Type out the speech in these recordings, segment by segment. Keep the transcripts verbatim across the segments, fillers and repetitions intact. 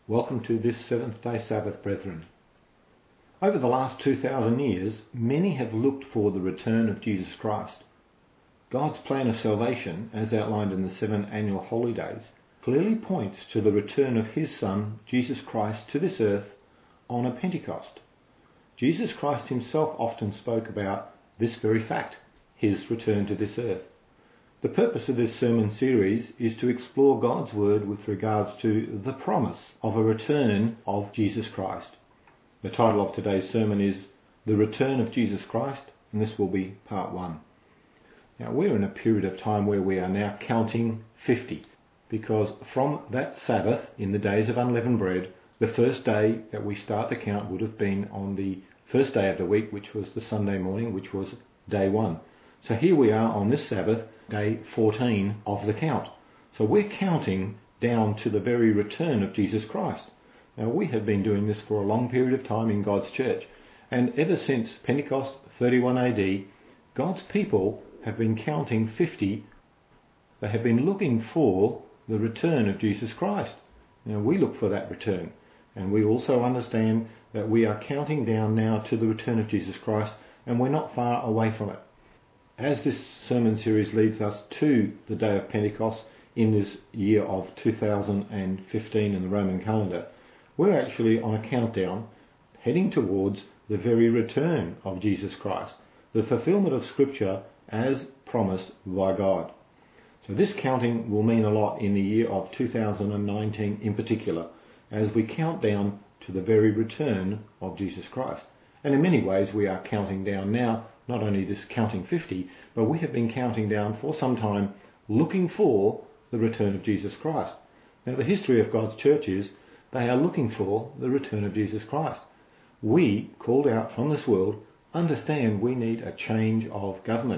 Welcome to this seventh day Sabbath, brethren. Over the last two thousand years, many have looked for the return of Jesus Christ. God's plan of salvation, as outlined in the seven annual holy days, clearly points to the return of his Son, Jesus Christ, to this earth on a Pentecost. Jesus Christ himself often spoke about this very fact, his return to this earth. The purpose of this sermon series is to explore God's word with regards to the promise of a return of Jesus Christ. The title of today's sermon is The Return of Jesus Christ, and this will be part one. Now, we're in a period of time where we are now counting fifty, because from that Sabbath in the days of unleavened bread, the first day that we start the count would have been on the first day of the week, which was the Sunday morning, which was day one. So here we are on this Sabbath, day fourteen of the count. So we're counting down to the very return of Jesus Christ. Now, we have been doing this for a long period of time in God's church, and ever since Pentecost thirty-one A D, God's people have been counting fifty. They have been looking for the return of Jesus Christ. Now, we look for that return, and we also understand that we are counting down now to the return of Jesus Christ, and we're not far away from it. As this sermon series leads us to the day of Pentecost in this year of two thousand fifteen in the Roman calendar, we're actually on a countdown heading towards the very return of Jesus Christ, the fulfillment of Scripture as promised by God. So this counting will mean a lot in the year of two thousand nineteen in particular, as we count down to the very return of Jesus Christ. And in many ways we are counting down now, not only this counting fifty, but we have been counting down for some time looking for the return of Jesus Christ. Now, the history of God's church is they are looking for the return of Jesus Christ. We, called out from this world, understand we need a change of government.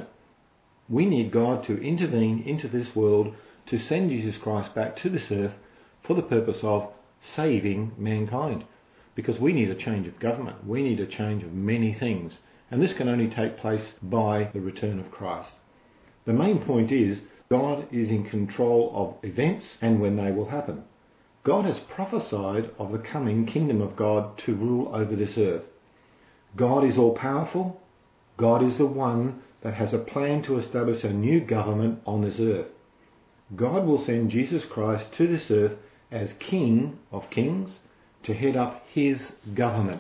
We need God to intervene into this world to send Jesus Christ back to this earth for the purpose of saving mankind. Because we need a change of government. We need a change of many things. And this can only take place by the return of Christ. The main point is God is in control of events and when they will happen. God has prophesied of the coming kingdom of God to rule over this earth. God is all-powerful. God is the one that has a plan to establish a new government on this earth. God will send Jesus Christ to this earth as King of Kings to head up his government.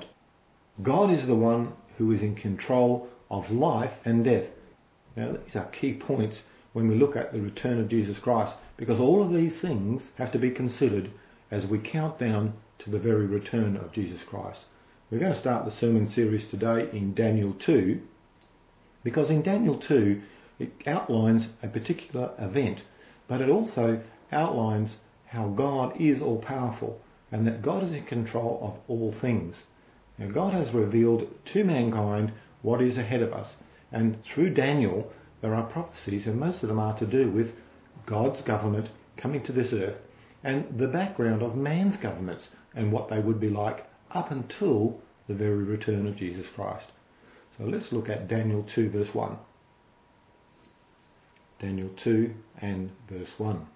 God is the one who is in control of life and death. Now, these are key points when we look at the return of Jesus Christ, because all of these things have to be considered as we count down to the very return of Jesus Christ. We're going to start the sermon series today in Daniel two, because in Daniel two it outlines a particular event, but it also outlines how God is all-powerful and that God is in control of all things. Now, God has revealed to mankind what is ahead of us, and through Daniel there are prophecies, and most of them are to do with God's government coming to this earth and the background of man's governments and what they would be like up until the very return of Jesus Christ. So let's look at Daniel two verse one. Daniel two and verse one.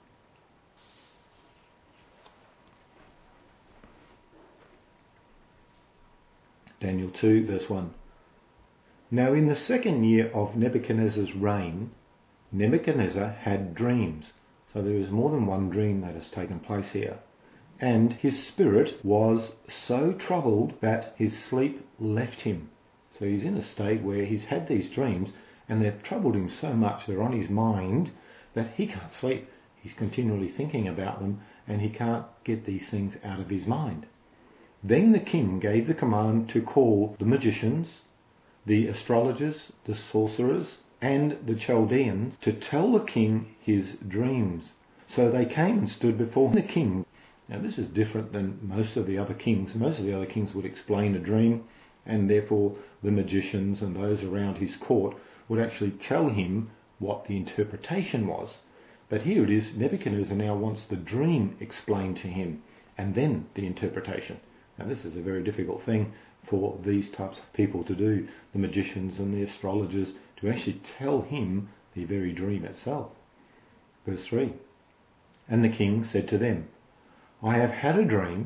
Daniel two verse one. Now in the second year of Nebuchadnezzar's reign, Nebuchadnezzar had dreams. So there is more than one dream that has taken place here. And his spirit was so troubled that his sleep left him. So he's in a state where he's had these dreams and they've troubled him so much, they're on his mind, that he can't sleep. He's continually thinking about them and he can't get these things out of his mind. Then the king gave the command to call the magicians, the astrologers, the sorcerers, and the Chaldeans to tell the king his dreams. So they came and stood before the king. Now, this is different than most of the other kings. Most of the other kings would explain a dream, and therefore the magicians and those around his court would actually tell him what the interpretation was. But here it is, Nebuchadnezzar now wants the dream explained to him, and then the interpretation. Now, this is a very difficult thing for these types of people to do, the magicians and the astrologers, to actually tell him the very dream itself. Verse three. And the king said to them, I have had a dream,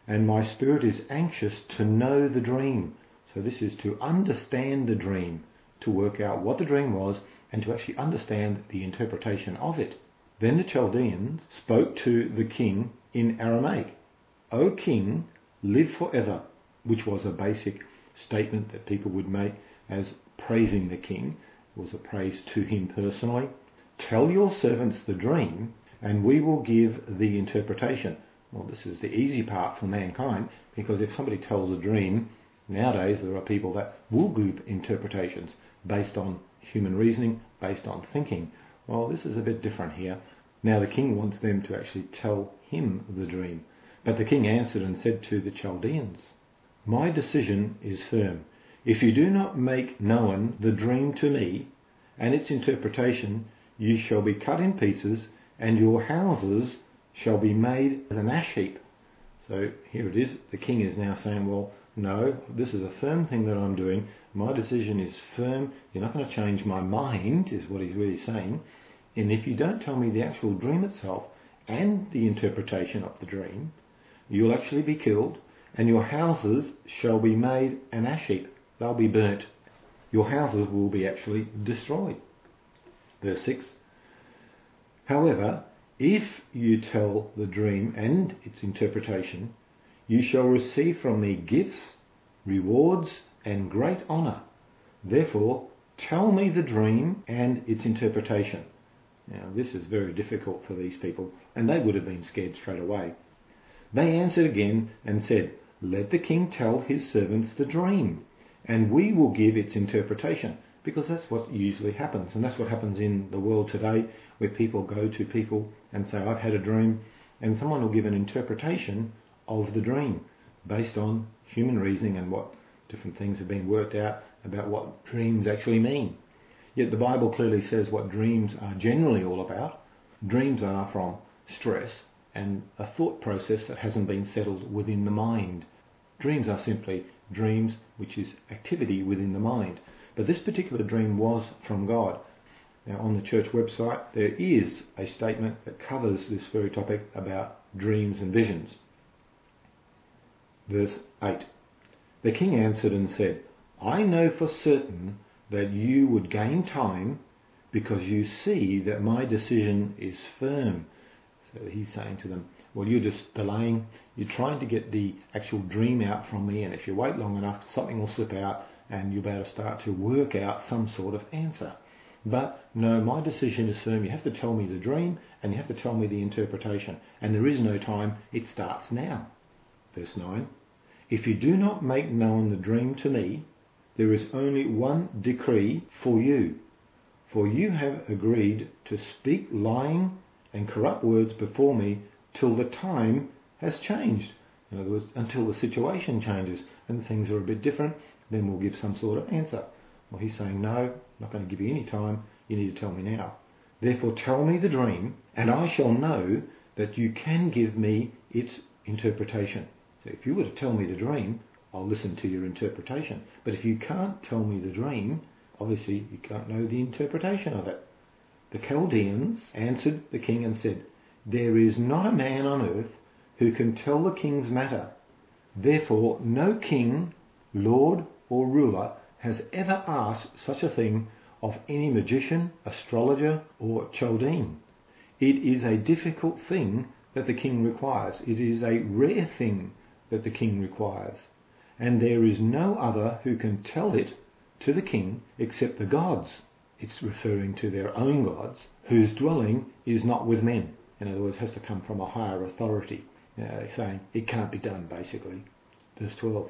and my spirit is anxious to know the dream. So this is to understand the dream, to work out what the dream was, and to actually understand the interpretation of it. Then the Chaldeans spoke to the king in Aramaic, O king, live forever, which was a basic statement that people would make as praising the king. It was a praise to him personally. Tell your servants the dream, and we will give the interpretation. Well, this is the easy part for mankind, because if somebody tells a dream, nowadays there are people that will give interpretations based on human reasoning, based on thinking. Well, this is a bit different here. Now the king wants them to actually tell him the dream. But the king answered and said to the Chaldeans, my decision is firm. If you do not make known the dream to me and its interpretation, you shall be cut in pieces, and your houses shall be made as an ash heap. So here it is. The king is now saying, well, no, this is a firm thing that I'm doing. My decision is firm. You're not going to change my mind, is what he's really saying. And if you don't tell me the actual dream itself and the interpretation of the dream, you'll actually be killed, and your houses shall be made an ash heap. They'll be burnt. Your houses will be actually destroyed. Verse six. However, if you tell the dream and its interpretation, you shall receive from me gifts, rewards, and great honour. Therefore, tell me the dream and its interpretation. Now, this is very difficult for these people, and they would have been scared straight away. They answered again and said, let the king tell his servants the dream, and we will give its interpretation. Because that's what usually happens, and that's what happens in the world today, where people go to people and say, I've had a dream, and someone will give an interpretation of the dream based on human reasoning and what different things have been worked out about what dreams actually mean. Yet the Bible clearly says what dreams are generally all about. Dreams are from stress and a thought process that hasn't been settled within the mind. Dreams are simply dreams, which is activity within the mind. But this particular dream was from God. Now, on the church website, there is a statement that covers this very topic about dreams and visions. Verse eight. The king answered and said, I know for certain that you would gain time, because you see that my decision is firm. So he's saying to them, well, you're just delaying. You're trying to get the actual dream out from me, and if you wait long enough, something will slip out, and you'll be able to start to work out some sort of answer. But no, my decision is firm. You have to tell me the dream, and you have to tell me the interpretation. And there is no time. It starts now. Verse nine. If you do not make known the dream to me, there is only one decree for you. For you have agreed to speak lying and corrupt words before me till the time has changed. In other words, until the situation changes and things are a bit different, then we'll give some sort of answer. Well, he's saying, no, I'm not going to give you any time. You need to tell me now. Therefore, tell me the dream, and I shall know that you can give me its interpretation. So if you were to tell me the dream, I'll listen to your interpretation. But if you can't tell me the dream, obviously you can't know the interpretation of it. The Chaldeans answered the king and said, there is not a man on earth who can tell the king's matter. Therefore, no king, lord, or ruler has ever asked such a thing of any magician, astrologer, or Chaldean. It is a difficult thing that the king requires. It is a rare thing that the king requires. And there is no other who can tell it to the king except the gods. It's referring to their own gods, whose dwelling is not with men. In other words, it has to come from a higher authority. You know, they're saying it can't be done, basically. Verse twelve.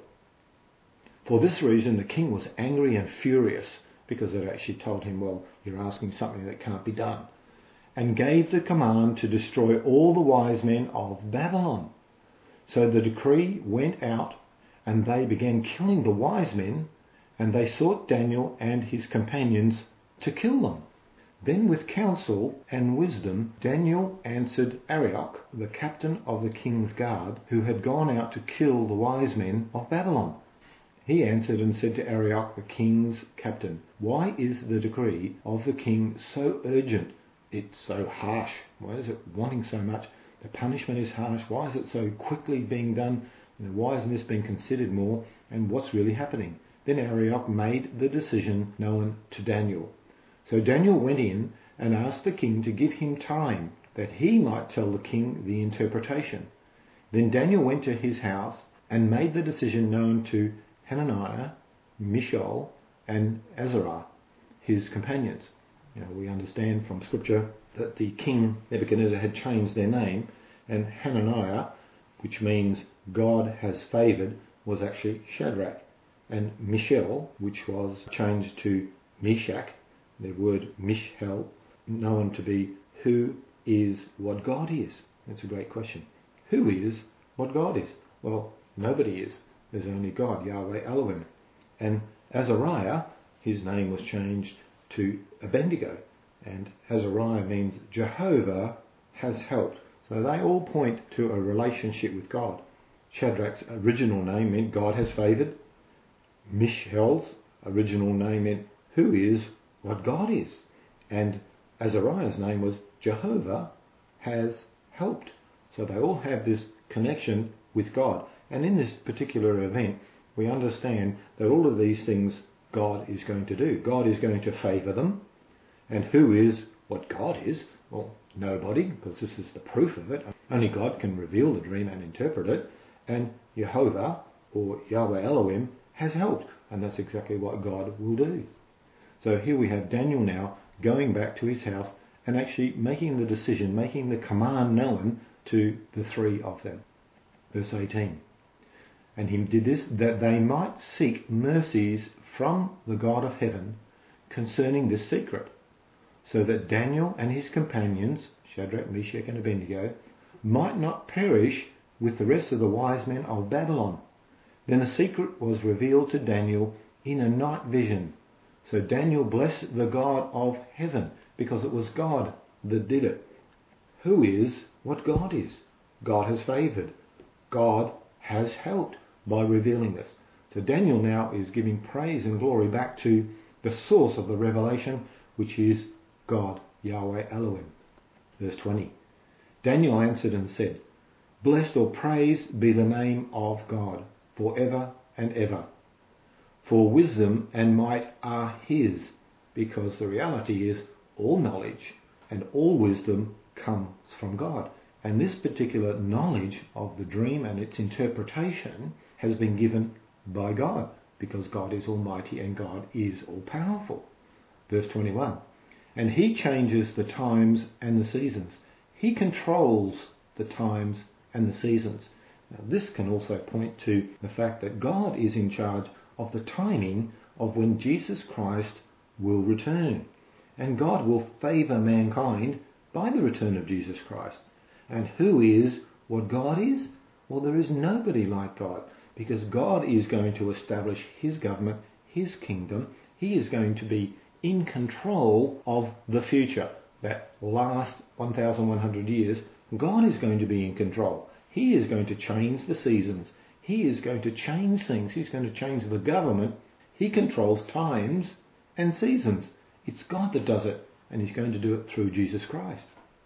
For this reason the king was angry and furious, because they'd actually told him, well, you're asking something that can't be done, and gave the command to destroy all the wise men of Babylon. So the decree went out, and they began killing the wise men, and they sought Daniel and his companions to kill them. Then with counsel and wisdom Daniel answered Arioch, the captain of the king's guard, who had gone out to kill the wise men of Babylon. He answered and said to Arioch, the king's captain, why is the decree of the king so urgent? It's so harsh. Why is it wanting so much? The punishment is harsh. Why is it so quickly being done? You know, why isn't this being considered more, and what's really happening? Then Arioch made the decision known to Daniel. So Daniel went in and asked the king to give him time, that he might tell the king the interpretation. Then Daniel went to his house and made the decision known to Hananiah, Mishael, and Azariah, his companions. You know, we understand from Scripture that the king Nebuchadnezzar had changed their name, and Hananiah, which means God has favoured, was actually Shadrach, and Mishael, which was changed to Meshach, the word Mishhel, known to be who is what God is. That's a great question. Who is what God is? Well, nobody is. There's only God, Yahweh Elohim. And Azariah, his name was changed to Abednego, and Azariah means Jehovah has helped. So they all point to a relationship with God. Shadrach's original name meant God has favoured. Mishael's original name meant who is what God is. And Azariah's name was Jehovah has helped. So they all have this connection with God. And in this particular event, we understand that all of these things God is going to do. God is going to favour them. And who is what God is? Well, nobody, because this is the proof of it. Only God can reveal the dream and interpret it. And Jehovah, or Yahweh Elohim, has helped. And that's exactly what God will do. So here we have Daniel now going back to his house and actually making the decision, making the command known to the three of them. Verse eighteen. And he did this that they might seek mercies from the God of heaven concerning this secret, so that Daniel and his companions, Shadrach, Meshach and Abednego, might not perish with the rest of the wise men of Babylon. Then the secret was revealed to Daniel in a night vision. So Daniel blessed the God of heaven, because it was God that did it. Who is what God is? God has favoured. God has helped by revealing this. So Daniel now is giving praise and glory back to the source of the revelation, which is God, Yahweh Elohim. Verse twenty. Daniel answered and said, Blessed or praised be the name of God, for ever and ever. For wisdom and might are his, because the reality is all knowledge and all wisdom comes from God. And this particular knowledge of the dream and its interpretation has been given by God, because God is almighty and God is all-powerful. Verse twenty-one. And he changes the times and the seasons. He controls the times and the seasons. Now, this can also point to the fact that God is in charge of the timing of when Jesus Christ will return. And God will favour mankind by the return of Jesus Christ. And who is what God is? Well, there is nobody like God, because God is going to establish his government, his kingdom. He is going to be in control of the future. That last one thousand one hundred years, God is going to be in control. He is going to change the seasons. He is going to change things. He's going to change the government. He controls times and seasons. It's God that does it, and he's going to do it through Jesus Christ.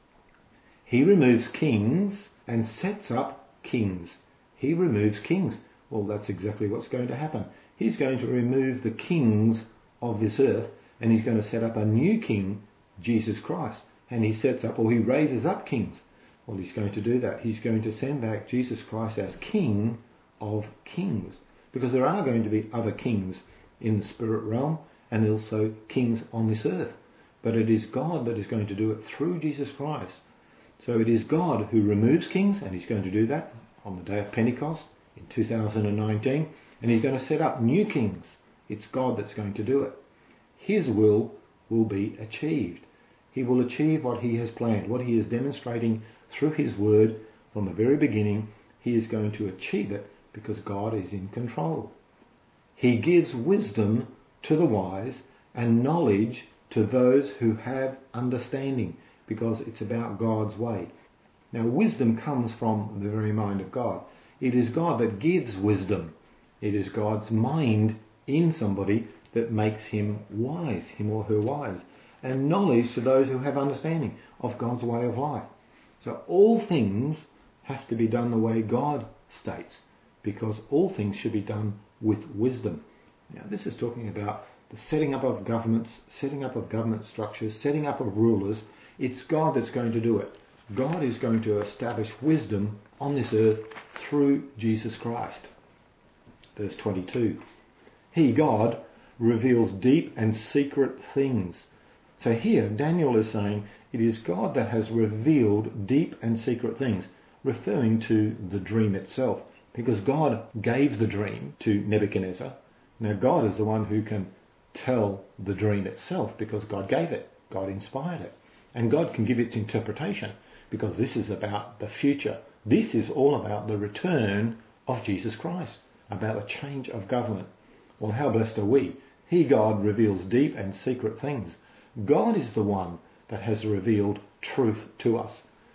He removes kings and sets up kings. He removes kings. Well, that's exactly what's going to happen. He's going to remove the kings of this earth, and he's going to set up a new king, Jesus Christ. And he sets up, or he raises up kings. Well, he's going to do that. He's going to send back Jesus Christ as King of kings. Because there are going to be other kings in the spirit realm, and also kings on this earth. But it is God that is going to do it through Jesus Christ. So it is God who removes kings, and he's going to do that on the day of Pentecost in two thousand nineteen. And he's going to set up new kings. It's God that's going to do it. His will will be achieved. He will achieve what he has planned, what he is demonstrating through his word from the very beginning. He is going to achieve it because God is in control. He gives wisdom to the wise and knowledge to those who have understanding, because it's about God's way. Now, wisdom comes from the very mind of God. It is God that gives wisdom. It is God's mind in somebody that makes him wise, him or her wise. And knowledge to those who have understanding of God's way of life. So all things have to be done the way God states. because all things should be done with wisdom. Now, this is talking about the setting up of governments, setting up of government structures, setting up of rulers. It's God that's going to do it. God is going to establish wisdom on this earth through Jesus Christ. Verse twenty-two. He, God, reveals deep and secret things. So here, Daniel is saying it is God that has revealed deep and secret things, referring to the dream itself, because God gave the dream to Nebuchadnezzar. Now, God is the one who can tell the dream itself because God gave it. God inspired it. And God can give its interpretation because this is about the future. This is all about the return of Jesus Christ, about the change of government. Well, how blessed are we? He, God, reveals deep and secret things. God is the one that has revealed truth to us.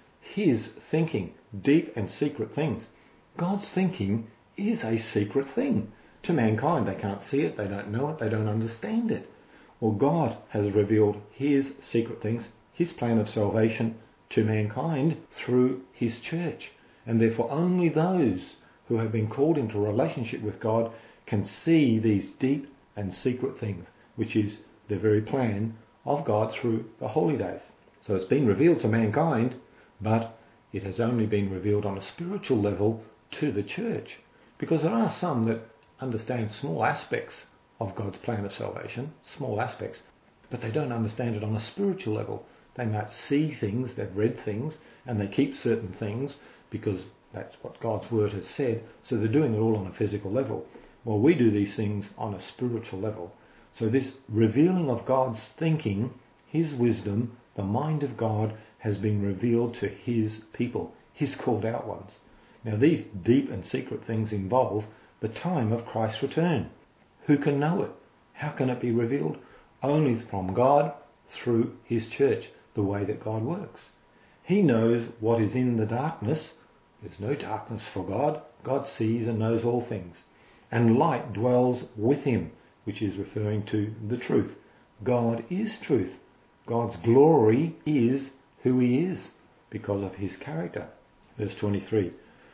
His thinking, deep and secret things. God's thinking is a secret thing. To mankind, they can't see it, they don't know it, they don't understand it. Well, God has revealed His secret things, His plan of salvation to mankind through His church. And therefore only those who have been called into a relationship with God can see these deep and secret things, which is the very plan of God through the holy days. So it's been revealed to mankind, but it has only been revealed on a spiritual level to the church. Because there are some that understand small aspects of God's plan of salvation, small aspects, but they don't understand it on a spiritual level. They might see things, they've read things, and they keep certain things because that's what God's word has said, so they're doing it all on a physical level. Well, we do these things on a spiritual level. So this revealing of God's thinking, His wisdom, the mind of God, has been revealed to His people, His called out ones. Now, these deep and secret things involve the time of Christ's return. Who can know it? How can it be revealed? Only from God through His church, the way that God works. He knows what is in the darkness. There's no darkness for God. God sees and knows all things. And light dwells with Him, which is referring to the truth. God is truth. God's glory is who He is because of His character. Verse twenty-three.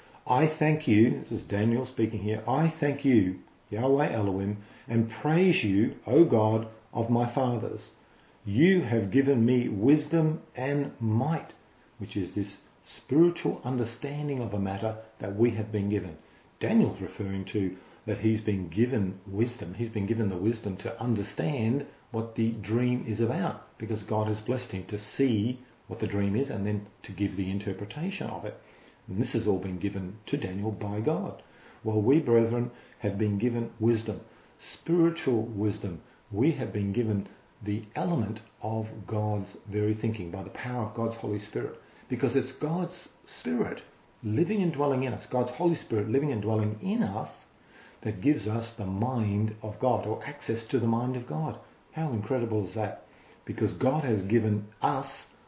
I thank you, this is Daniel speaking here, I thank you, Yahweh Elohim, and praise you, O God of my fathers. You have given me wisdom and might, which is this spiritual understanding of a matter that we have been given. Daniel's referring to that he's been given wisdom. He's been given the wisdom to understand what the dream is about, because God has blessed him to see what the dream is and then to give the interpretation of it. And this has all been given to Daniel by God. Well, we, brethren, have been given wisdom, spiritual wisdom. We have been given the element of God's very thinking by the power of God's Holy Spirit, because it's God's Spirit living and dwelling in us, God's Holy Spirit living and dwelling in us, that gives us the mind of God, or access to the mind of God. How incredible is that? Because God has given us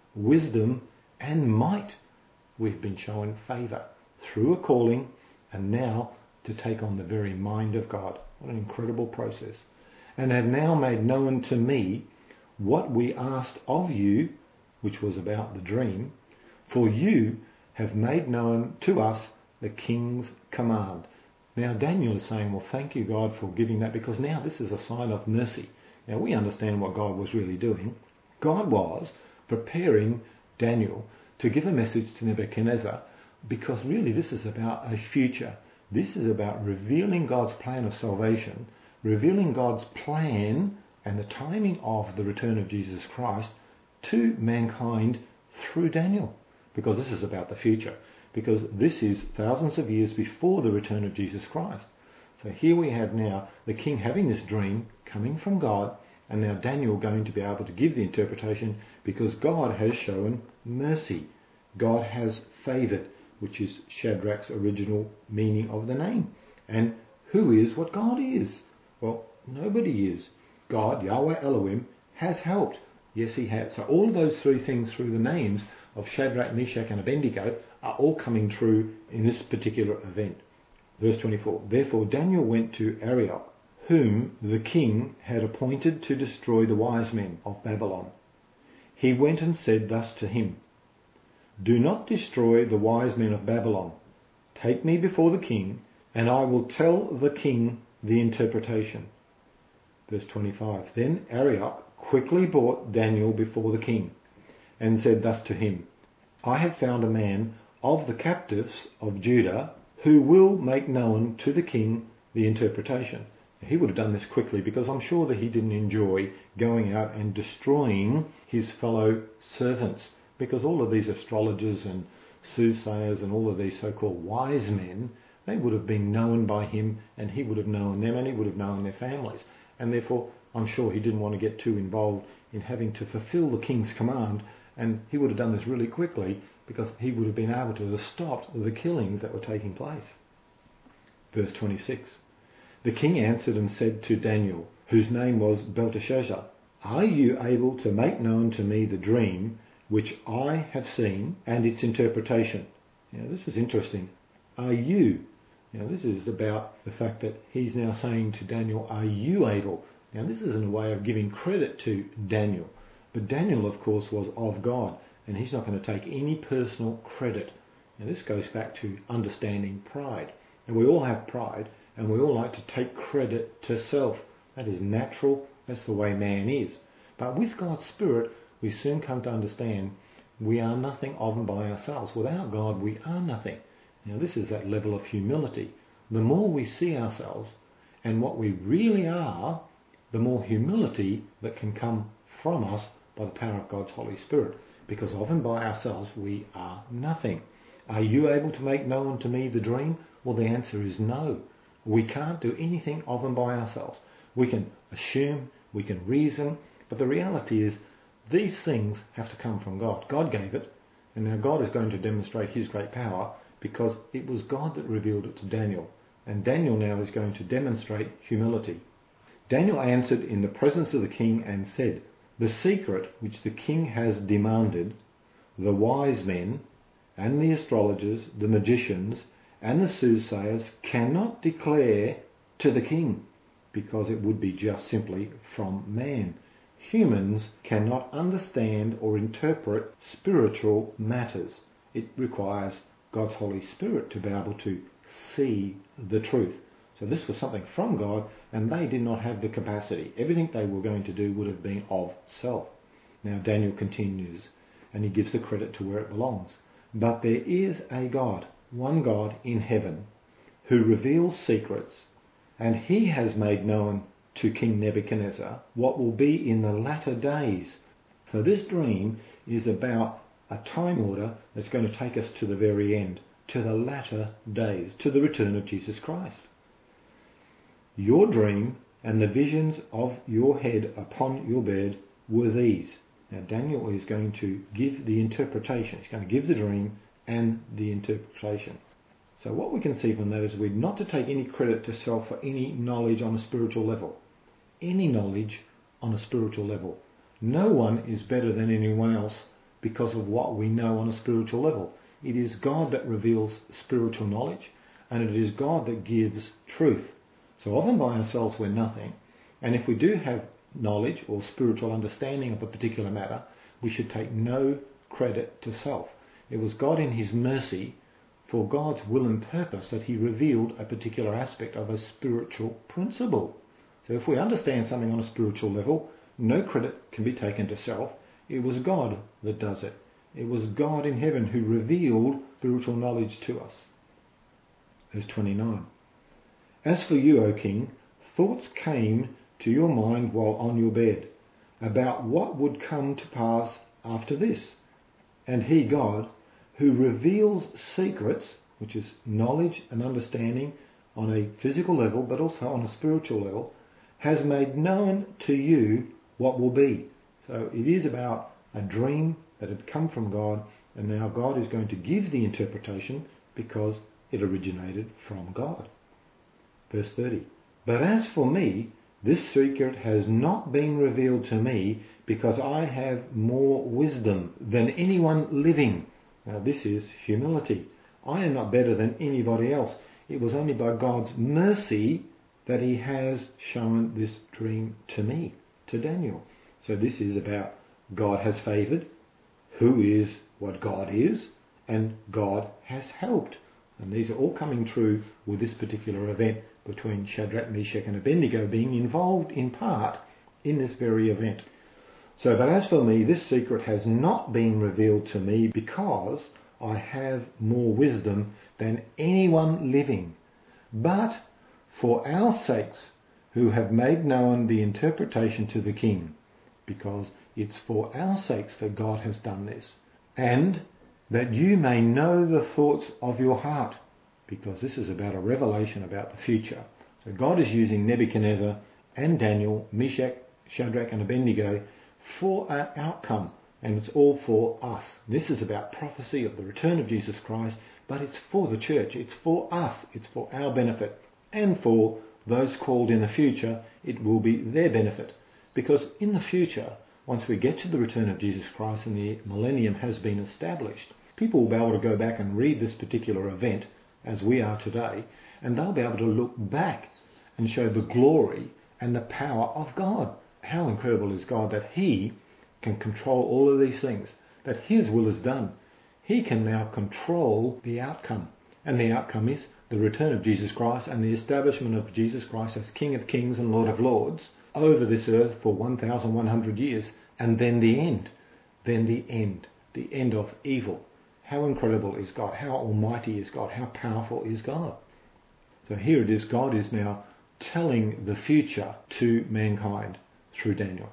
wisdom and might. We've been shown favour through a calling, and now to take on the very mind of God. What an incredible process. And have now made known to me what we asked of you, which was about the dream, for you have made known to us the king's command. Now Daniel is saying, well, thank you, God, for giving that, because now this is a sign of mercy. Now we understand what God was really doing. God was preparing Daniel to give a message to Nebuchadnezzar, because really this is about a future. This is about revealing God's plan of salvation, revealing God's plan and the timing of the return of Jesus Christ to mankind through Daniel, because this is about the future, because this is thousands of years before the return of Jesus Christ. So here we have now the king having this dream coming from God, and now Daniel going to be able to give the interpretation, because God has shown mercy. God has favoured, which is Shadrach's original meaning of the name. And who is what God is? Well, nobody is. God, Yahweh Elohim, has helped. Yes, He has. So all of those three things through the names of Shadrach, Meshach and Abednego are all coming true in this particular event. Verse twenty-four. Therefore Daniel went to Arioch, whom the king had appointed to destroy the wise men of Babylon. He went and said thus to him, Do not destroy the wise men of Babylon. Take me before the king, and I will tell the king the interpretation. Verse twenty-five. Then Arioch quickly brought Daniel before the king, and said thus to him, I have found a man of the captives of Judah who will make known to the king the interpretation. He would have done this quickly because I'm sure that he didn't enjoy going out and destroying his fellow servants, because all of these astrologers and soothsayers and all of these so-called wise men, they would have been known by him, and he would have known them, and he would have known their families. And therefore, I'm sure he didn't want to get too involved in having to fulfill the king's command, and he would have done this really quickly because he would have been able to have stopped the killings that were taking place. Verse twenty-six. The king answered and said to Daniel, whose name was Belteshazzar, Are you able to make known to me the dream which I have seen and its interpretation? Now, this is interesting. Are you? Now, this is about the fact that he's now saying to Daniel, are you able? Now, this is in a way of giving credit to Daniel. But Daniel, of course, was of God, and he's not going to take any personal credit. Now, this goes back to understanding pride. And we all have pride, and we all like to take credit to self. That is natural. That's the way man is. But with God's Spirit, we soon come to understand we are nothing of and by ourselves. Without God, we are nothing. Now, this is that level of humility. The more we see ourselves and what we really are, the more humility that can come from us by the power of God's Holy Spirit. Because of and by ourselves, we are nothing. Are you able to make known to me the dream? Well, the answer is no. We can't do anything of and by ourselves. We can assume, we can reason, but the reality is these things have to come from God. God gave it, and now God is going to demonstrate his great power because it was God that revealed it to Daniel. And Daniel now is going to demonstrate humility. Daniel answered in the presence of the king and said, The secret which the king has demanded, the wise men and the astrologers, the magicians and the soothsayers cannot declare to the king, because it would be just simply from man. Humans cannot understand or interpret spiritual matters. It requires God's Holy Spirit to be able to see the truth. So this was something from God, and they did not have the capacity. Everything they were going to do would have been of self. Now Daniel continues, and he gives the credit to where it belongs. But there is a God, one God in heaven, who reveals secrets, and he has made known to King Nebuchadnezzar what will be in the latter days. So this dream is about a time order that's going to take us to the very end, to the latter days, to the return of Jesus Christ. Your dream and the visions of your head upon your bed were these. Now Daniel is going to give the interpretation. He's going to give the dream and the interpretation. So what we can see from that is we're not to take any credit to self for any knowledge on a spiritual level. Any knowledge on a spiritual level. No one is better than anyone else because of what we know on a spiritual level. It is God that reveals spiritual knowledge, and it is God that gives truth. So often by ourselves we're nothing, and if we do have knowledge or spiritual understanding of a particular matter, we should take no credit to self. It was God in his mercy, for God's will and purpose, that he revealed a particular aspect of a spiritual principle. So if we understand something on a spiritual level, no credit can be taken to self. It was God that does it. It was God in heaven who revealed spiritual knowledge to us. Verse twenty-nine. As for you, O king, thoughts came to your mind while on your bed about what would come to pass after this. And he, God, who reveals secrets, which is knowledge and understanding on a physical level, but also on a spiritual level, has made known to you what will be. So it is about a dream that had come from God, and now God is going to give the interpretation because it originated from God. Verse thirty. But as for me, this secret has not been revealed to me because I have more wisdom than anyone living. Now this is humility. I am not better than anybody else. It was only by God's mercy that he has shown this dream to me, to Daniel. So this is about God has favoured, who is what God is, and God has helped. And these are all coming true with this particular event between Shadrach, Meshach and Abednego being involved in part in this very event. So, but as for me, this secret has not been revealed to me because I have more wisdom than anyone living. But for our sakes who have made known the interpretation to the king, because it's for our sakes that God has done this, and that you may know the thoughts of your heart, because this is about a revelation about the future. So God is using Nebuchadnezzar and Daniel, Meshach, Shadrach and Abednego for an outcome, and it's all for us. This is about prophecy of the return of Jesus Christ, but it's for the church, it's for us, it's for our benefit, and for those called in the future, it will be their benefit. Because in the future, once we get to the return of Jesus Christ and the millennium has been established, people will be able to go back and read this particular event as we are today, and they'll be able to look back and show the glory and the power of God. How incredible is God that He can control all of these things, that His will is done. He can now control the outcome, and the outcome is the return of Jesus Christ and the establishment of Jesus Christ as King of Kings and Lord of Lords over this earth for one thousand one hundred years, and then the end, then the end, the end of evil. How incredible is God? How almighty is God? How powerful is God? So here it is, God is now telling the future to mankind through Daniel.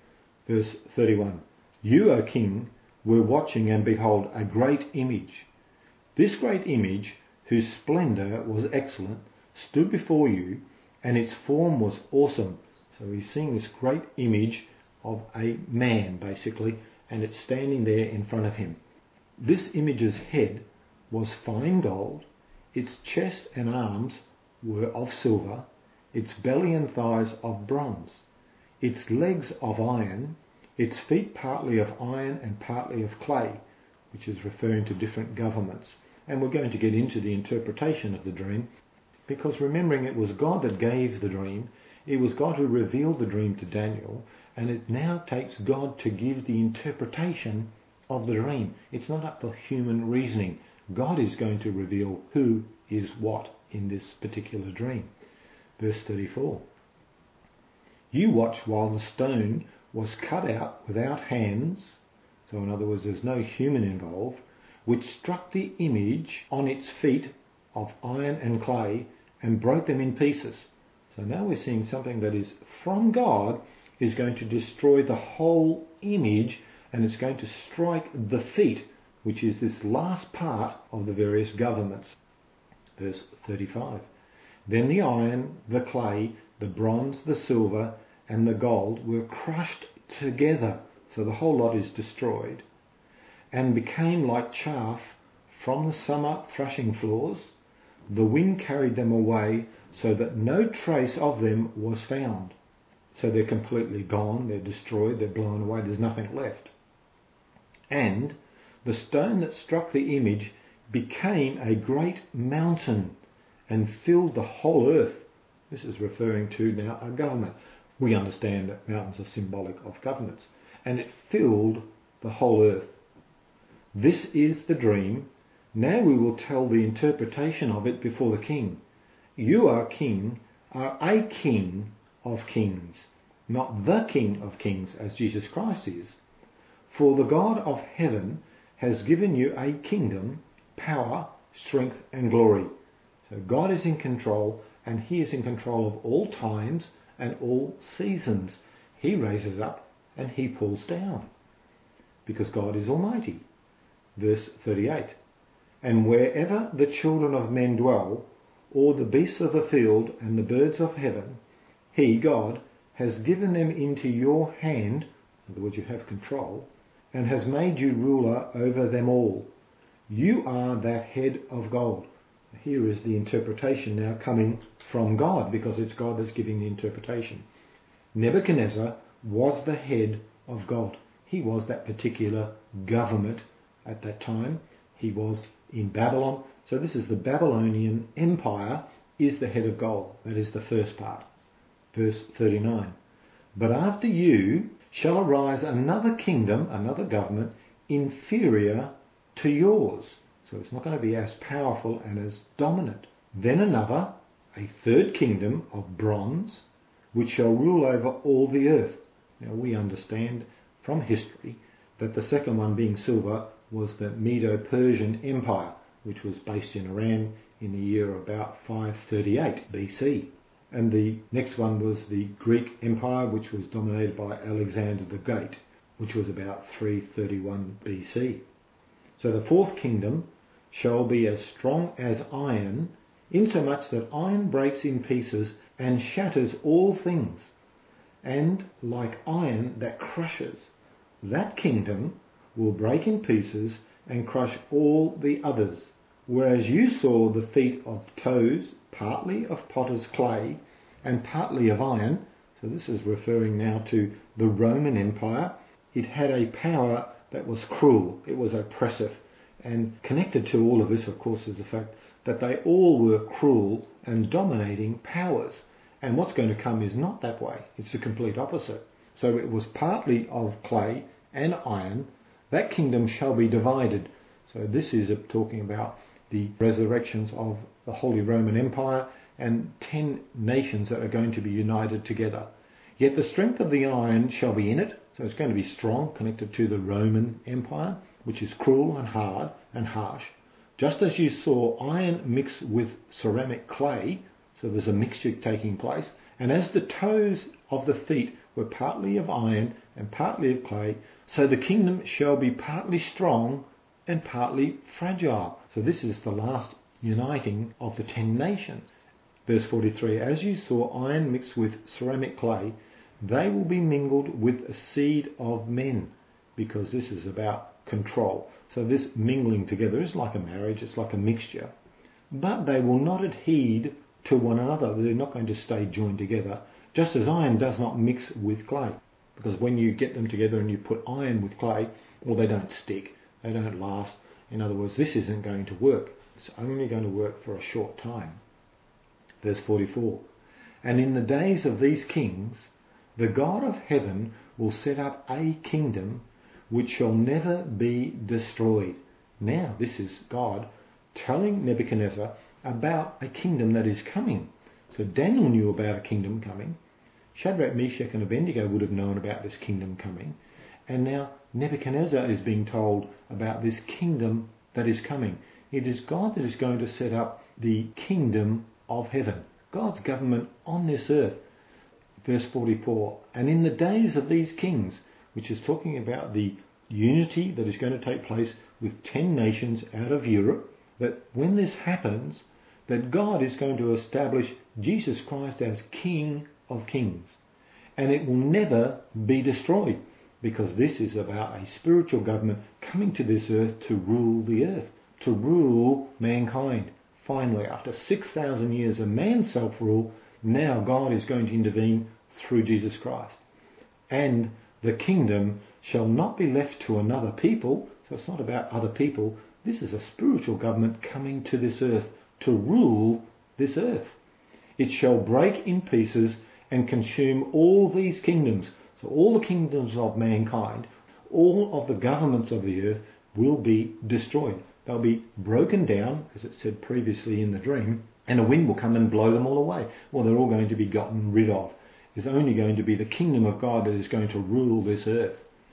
Verse thirty-one, you, O king, were watching, and behold, a great image. This great image, whose splendour was excellent, stood before you, and its form was awesome. So he's seeing this great image of a man, basically, and it's standing there in front of him. This image's head was fine gold, its chest and arms were of silver, its belly and thighs of bronze, its legs of iron, its feet partly of iron and partly of clay, which is referring to different governments. And we're going to get into the interpretation of the dream, because remembering it was God that gave the dream, it was God who revealed the dream to Daniel, and it now takes God to give the interpretation of the dream. It's not up for human reasoning. God is going to reveal who is what in this particular dream. Verse thirty-four. You watched while the stone was cut out without hands, so in other words there's no human involved, which struck the image on its feet of iron and clay and broke them in pieces. So now we're seeing something that is from God is going to destroy the whole image, and it's going to strike the feet, which is this last part of the various governments. Verse thirty-five. Then the iron, the clay, the bronze, the silver, and the gold were crushed together, so the whole lot is destroyed, and became like chaff from the summer threshing floors. The wind carried them away, so that no trace of them was found. So they're completely gone, they're destroyed, they're blown away, there's nothing left. And the stone that struck the image became a great mountain and filled the whole earth. This is referring to now a government. We understand that mountains are symbolic of governments. And it filled the whole earth. This is the dream. Now we will tell the interpretation of it before the king. You are king, are a king of kings, not the King of kings as Jesus Christ is. For the God of heaven has given you a kingdom, power, strength and glory. So God is in control, and He is in control of all times and all seasons. He raises up and He pulls down, because God is almighty. Verse thirty-eight. And wherever the children of men dwell, or the beasts of the field and the birds of heaven, He, God, has given them into your hand, in other words, you have control, and has made you ruler over them all. You are that head of gold. Here is the interpretation now coming from God, because it's God that's giving the interpretation. Nebuchadnezzar was the head of gold. He was that particular government at that time. He was in Babylon. So this is the Babylonian Empire is the head of gold. That is the first part. Verse thirty-nine. But after you shall arise another kingdom, another government, inferior to yours. So it's not going to be as powerful and as dominant. Then another, a third kingdom of bronze, which shall rule over all the earth. Now we understand from history that the second one, being silver, was the Medo-Persian Empire, which was based in Iran in the year about five thirty-eight B C. And the next one was the Greek Empire, which was dominated by Alexander the Great, which was about three thirty-one B C. So the fourth kingdom shall be as strong as iron, insomuch that iron breaks in pieces and shatters all things, and like iron that crushes. That kingdom will break in pieces and crush all the others. Whereas you saw the feet of toes, partly of potter's clay and partly of iron, so this is referring now to the Roman Empire. It had a power that was cruel, it was oppressive, and connected to all of this, of course, is the fact that they all were cruel and dominating powers. And what's going to come is not that way, it's the complete opposite. So it was partly of clay and iron. That kingdom shall be divided. So this is talking about the resurrections of the Holy Roman Empire and ten nations that are going to be united together. Yet the strength of the iron shall be in it, so it's going to be strong, connected to the Roman Empire, which is cruel and hard and harsh. Just as you saw iron mix with ceramic clay, so there's a mixture taking place, and as the toes of the feet were partly of iron and partly of clay, so the kingdom shall be partly strong and partly fragile. So this is the last uniting of the ten nations. Verse forty-three, as you saw iron mixed with ceramic clay, they will be mingled with a seed of men, because this is about control. So this mingling together is like a marriage, it's like a mixture. But they will not adhere to one another. They're not going to stay joined together, just as iron does not mix with clay. Because when you get them together and you put iron with clay, well, they don't stick, they don't last. In other words, this isn't going to work. It's only going to work for a short time. Verse forty-four, and in the days of these kings, the God of heaven will set up a kingdom which shall never be destroyed. Now, this is God telling Nebuchadnezzar about a kingdom that is coming. So Daniel knew about a kingdom coming. Shadrach, Meshach and Abednego would have known about this kingdom coming. And now Nebuchadnezzar is being told about this kingdom that is coming. It is God that is going to set up the kingdom of heaven, God's government on this earth. Verse forty-four, and in the days of these kings, which is talking about the unity that is going to take place with ten nations out of Europe, that when this happens, that God is going to establish Jesus Christ as King of Kings. And it will never be destroyed, because this is about a spiritual government coming to this earth to rule the earth, to rule mankind. Finally, after six thousand years of man's self-rule, now God is going to intervene through Jesus Christ. And the kingdom shall not be left to another people, so it's not about other people. This is a spiritual government coming to this earth to rule this earth. It shall break in pieces and consume all these kingdoms. So all the kingdoms of mankind, all of the governments of the earth will be destroyed. They'll be broken down, as it said previously in the dream, and a wind will come and blow them all away. Well, they're all going to be gotten rid of. There's only going to be the kingdom of God that is going to rule this earth.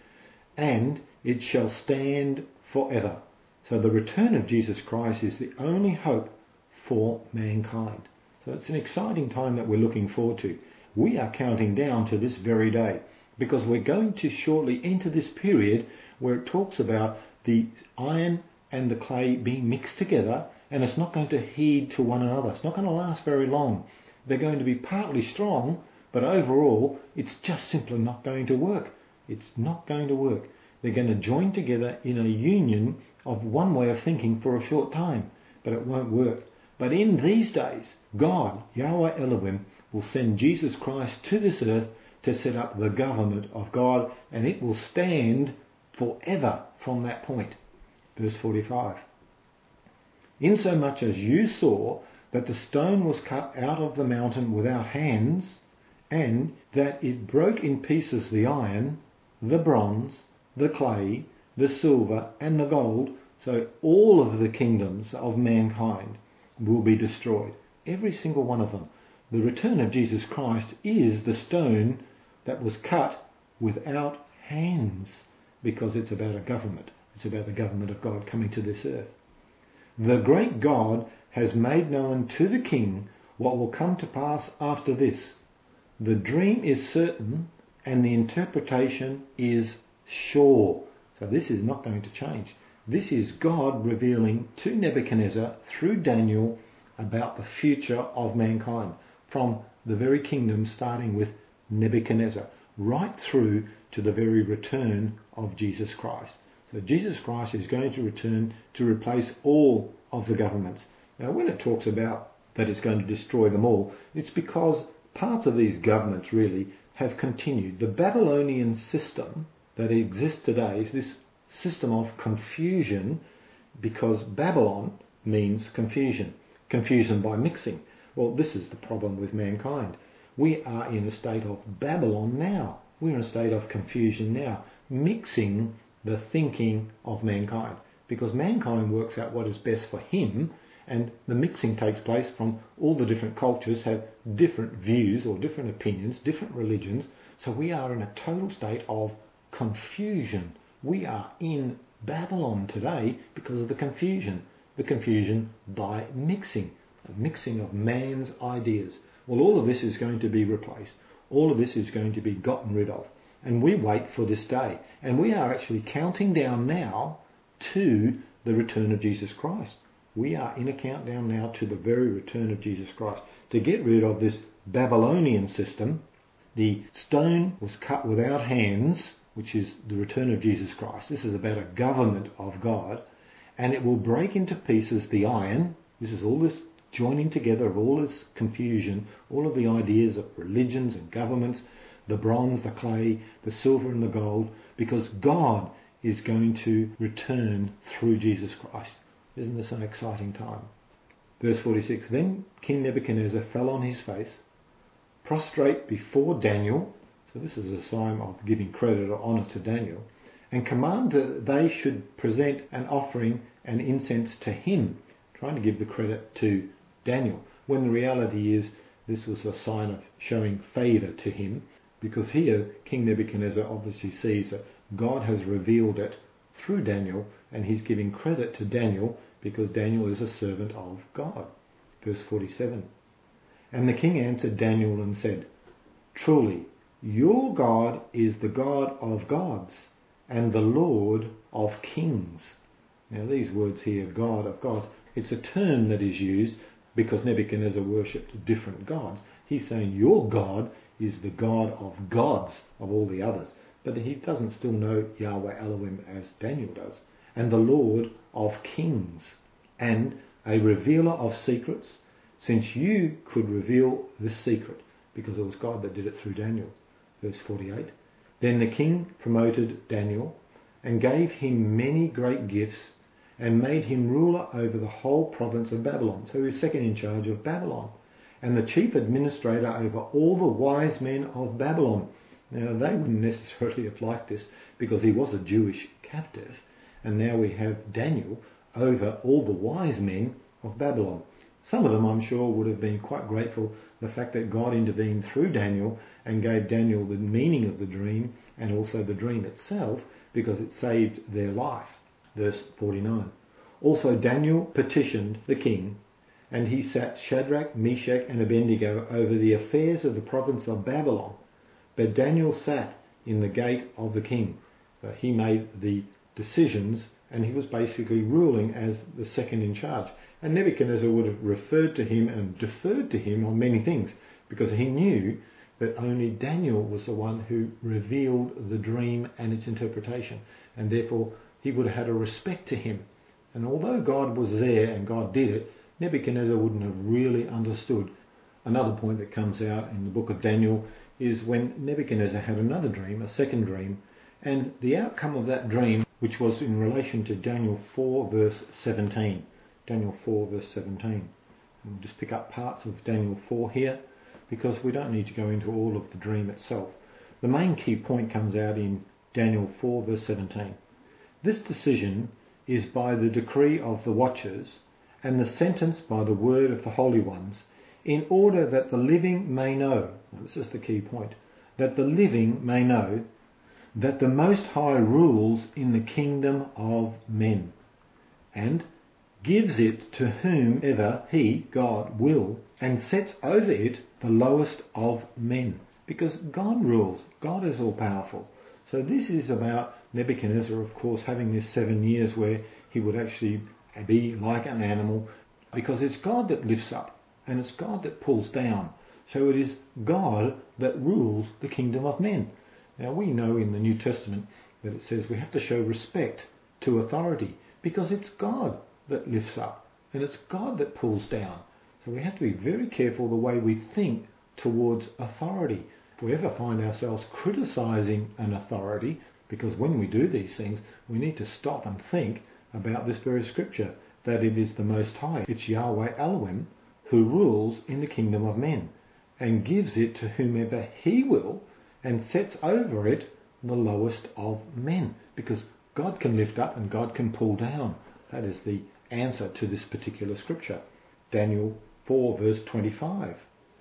And it shall stand forever. So the return of Jesus Christ is the only hope for mankind. So it's an exciting time that we're looking forward to. We are counting down to this very day, because we're going to shortly enter this period where it talks about the iron and the clay being mixed together, and it's not going to heed to one another. It's not going to last very long. They're going to be partly strong, but overall it's just simply not going to work. It's not going to work. They're going to join together in a union of one way of thinking for a short time, but it won't work. But in these days, God, Yahweh Elohim, will send Jesus Christ to this earth to set up the government of God, and it will stand forever from that point. Verse forty-five. Insomuch as you saw that the stone was cut out of the mountain without hands, and that it broke in pieces the iron, the bronze, the clay, the silver, and the gold, So all of the kingdoms of mankind will be destroyed. Every single one of them. The return of Jesus Christ is the stone that was cut without hands, because it's about a government. It's about the government of God coming to this earth. The great God has made known to the king what will come to pass after this. The dream is certain and the interpretation is sure. So this is not going to change. This is God revealing to Nebuchadnezzar through Daniel about the future of mankind, from the very kingdom starting with Nebuchadnezzar right through to the very return of Jesus Christ. So Jesus Christ is going to return to replace all of the governments. Now when it talks about that it's going to destroy them all, it's because parts of these governments really have continued. The Babylonian system that exists today is this system of confusion, because Babylon means confusion. Confusion by mixing. Well, this is the problem with mankind. We are in a state of Babylon now. We're in a state of confusion now, mixing the thinking of mankind, because mankind works out what is best for him, and the mixing takes place from all the different cultures have different views or different opinions, different religions. So we are in a total state of confusion. We are in Babylon today because of the confusion. The confusion by mixing, a mixing of man's ideas. Well, all of this is going to be replaced. All of this is going to be gotten rid of. And we wait for this day. And we are actually counting down now to the return of Jesus Christ. We are in a countdown now to the very return of Jesus Christ. To get rid of this Babylonian system, the stone was cut without hands, which is the return of Jesus Christ. This is about a government of God. And it will break into pieces the iron. This is all this joining together of all this confusion, all of the ideas of religions and governments, the bronze, the clay, the silver and the gold, because God is going to return through Jesus Christ. Isn't this an exciting time? Verse forty-six, then King Nebuchadnezzar fell on his face, prostrate before Daniel. So this is a sign of giving credit or honour to Daniel, and commanded that they should present an offering and incense to him, trying to give the credit to Daniel, when the reality is this was a sign of showing favour to him, because here King Nebuchadnezzar obviously sees that God has revealed it through Daniel, and he's giving credit to Daniel because Daniel is a servant of God. Verse forty-seven, and the king answered Daniel and said, truly, your God is the God of gods and the Lord of kings. Now these words here, God of gods, it's a term that is used because Nebuchadnezzar worshipped different gods. He's saying your God is the God of gods of all the others. But he doesn't still know Yahweh Elohim as Daniel does. And the Lord of kings, and a revealer of secrets, since you could reveal this secret, because it was God that did it through Daniel. Verse forty-eight, then the king promoted Daniel and gave him many great gifts and made him ruler over the whole province of Babylon. So he was second in charge of Babylon, and the chief administrator over all the wise men of Babylon. Now they wouldn't necessarily have liked this because he was a Jewish captive, and now we have Daniel over all the wise men of Babylon. Some of them, I'm sure, would have been quite grateful the fact that God intervened through Daniel and gave Daniel the meaning of the dream and also the dream itself, because it saved their life. Verse forty-nine. Also Daniel petitioned the king, and he sat Shadrach, Meshach and Abednego over the affairs of the province of Babylon. But Daniel sat in the gate of the king. So he made the decisions, and he was basically ruling as the second in charge. And Nebuchadnezzar would have referred to him and deferred to him on many things, because he knew that only Daniel was the one who revealed the dream and its interpretation, and therefore he would have had a respect to him. And although God was there and God did it, Nebuchadnezzar wouldn't have really understood. Another point that comes out in the book of Daniel is when Nebuchadnezzar had another dream, a second dream, and the outcome of that dream, which was in relation to Daniel four verse seventeen. Daniel four verse seventeen. And we'll just pick up parts of Daniel four here, because we don't need to go into all of the dream itself. The main key point comes out in Daniel four verse seventeen. This decision is by the decree of the watchers, and the sentence by the word of the holy ones, in order that the living may know," now this is the key point, "that the living may know that the Most High rules in the kingdom of men, and gives it to whomever he, God, will, and sets over it the lowest of men." Because God rules. God is all-powerful. So this is about Nebuchadnezzar, of course, having this seven years where he would actually be like an animal, because it's God that lifts up and it's God that pulls down. So it is God that rules the kingdom of men. Now we know in the New Testament that it says we have to show respect to authority because it's God that lifts up and it's God that pulls down. So we have to be very careful the way we think towards authority. If we ever find ourselves criticizing an authority, because when we do these things, we need to stop and think about this very scripture, that it is the Most High. It's Yahweh Elohim who rules in the kingdom of men and gives it to whomever he will and sets over it the lowest of men, because God can lift up and God can pull down. That is the answer to this particular scripture. Daniel four verse twenty-five.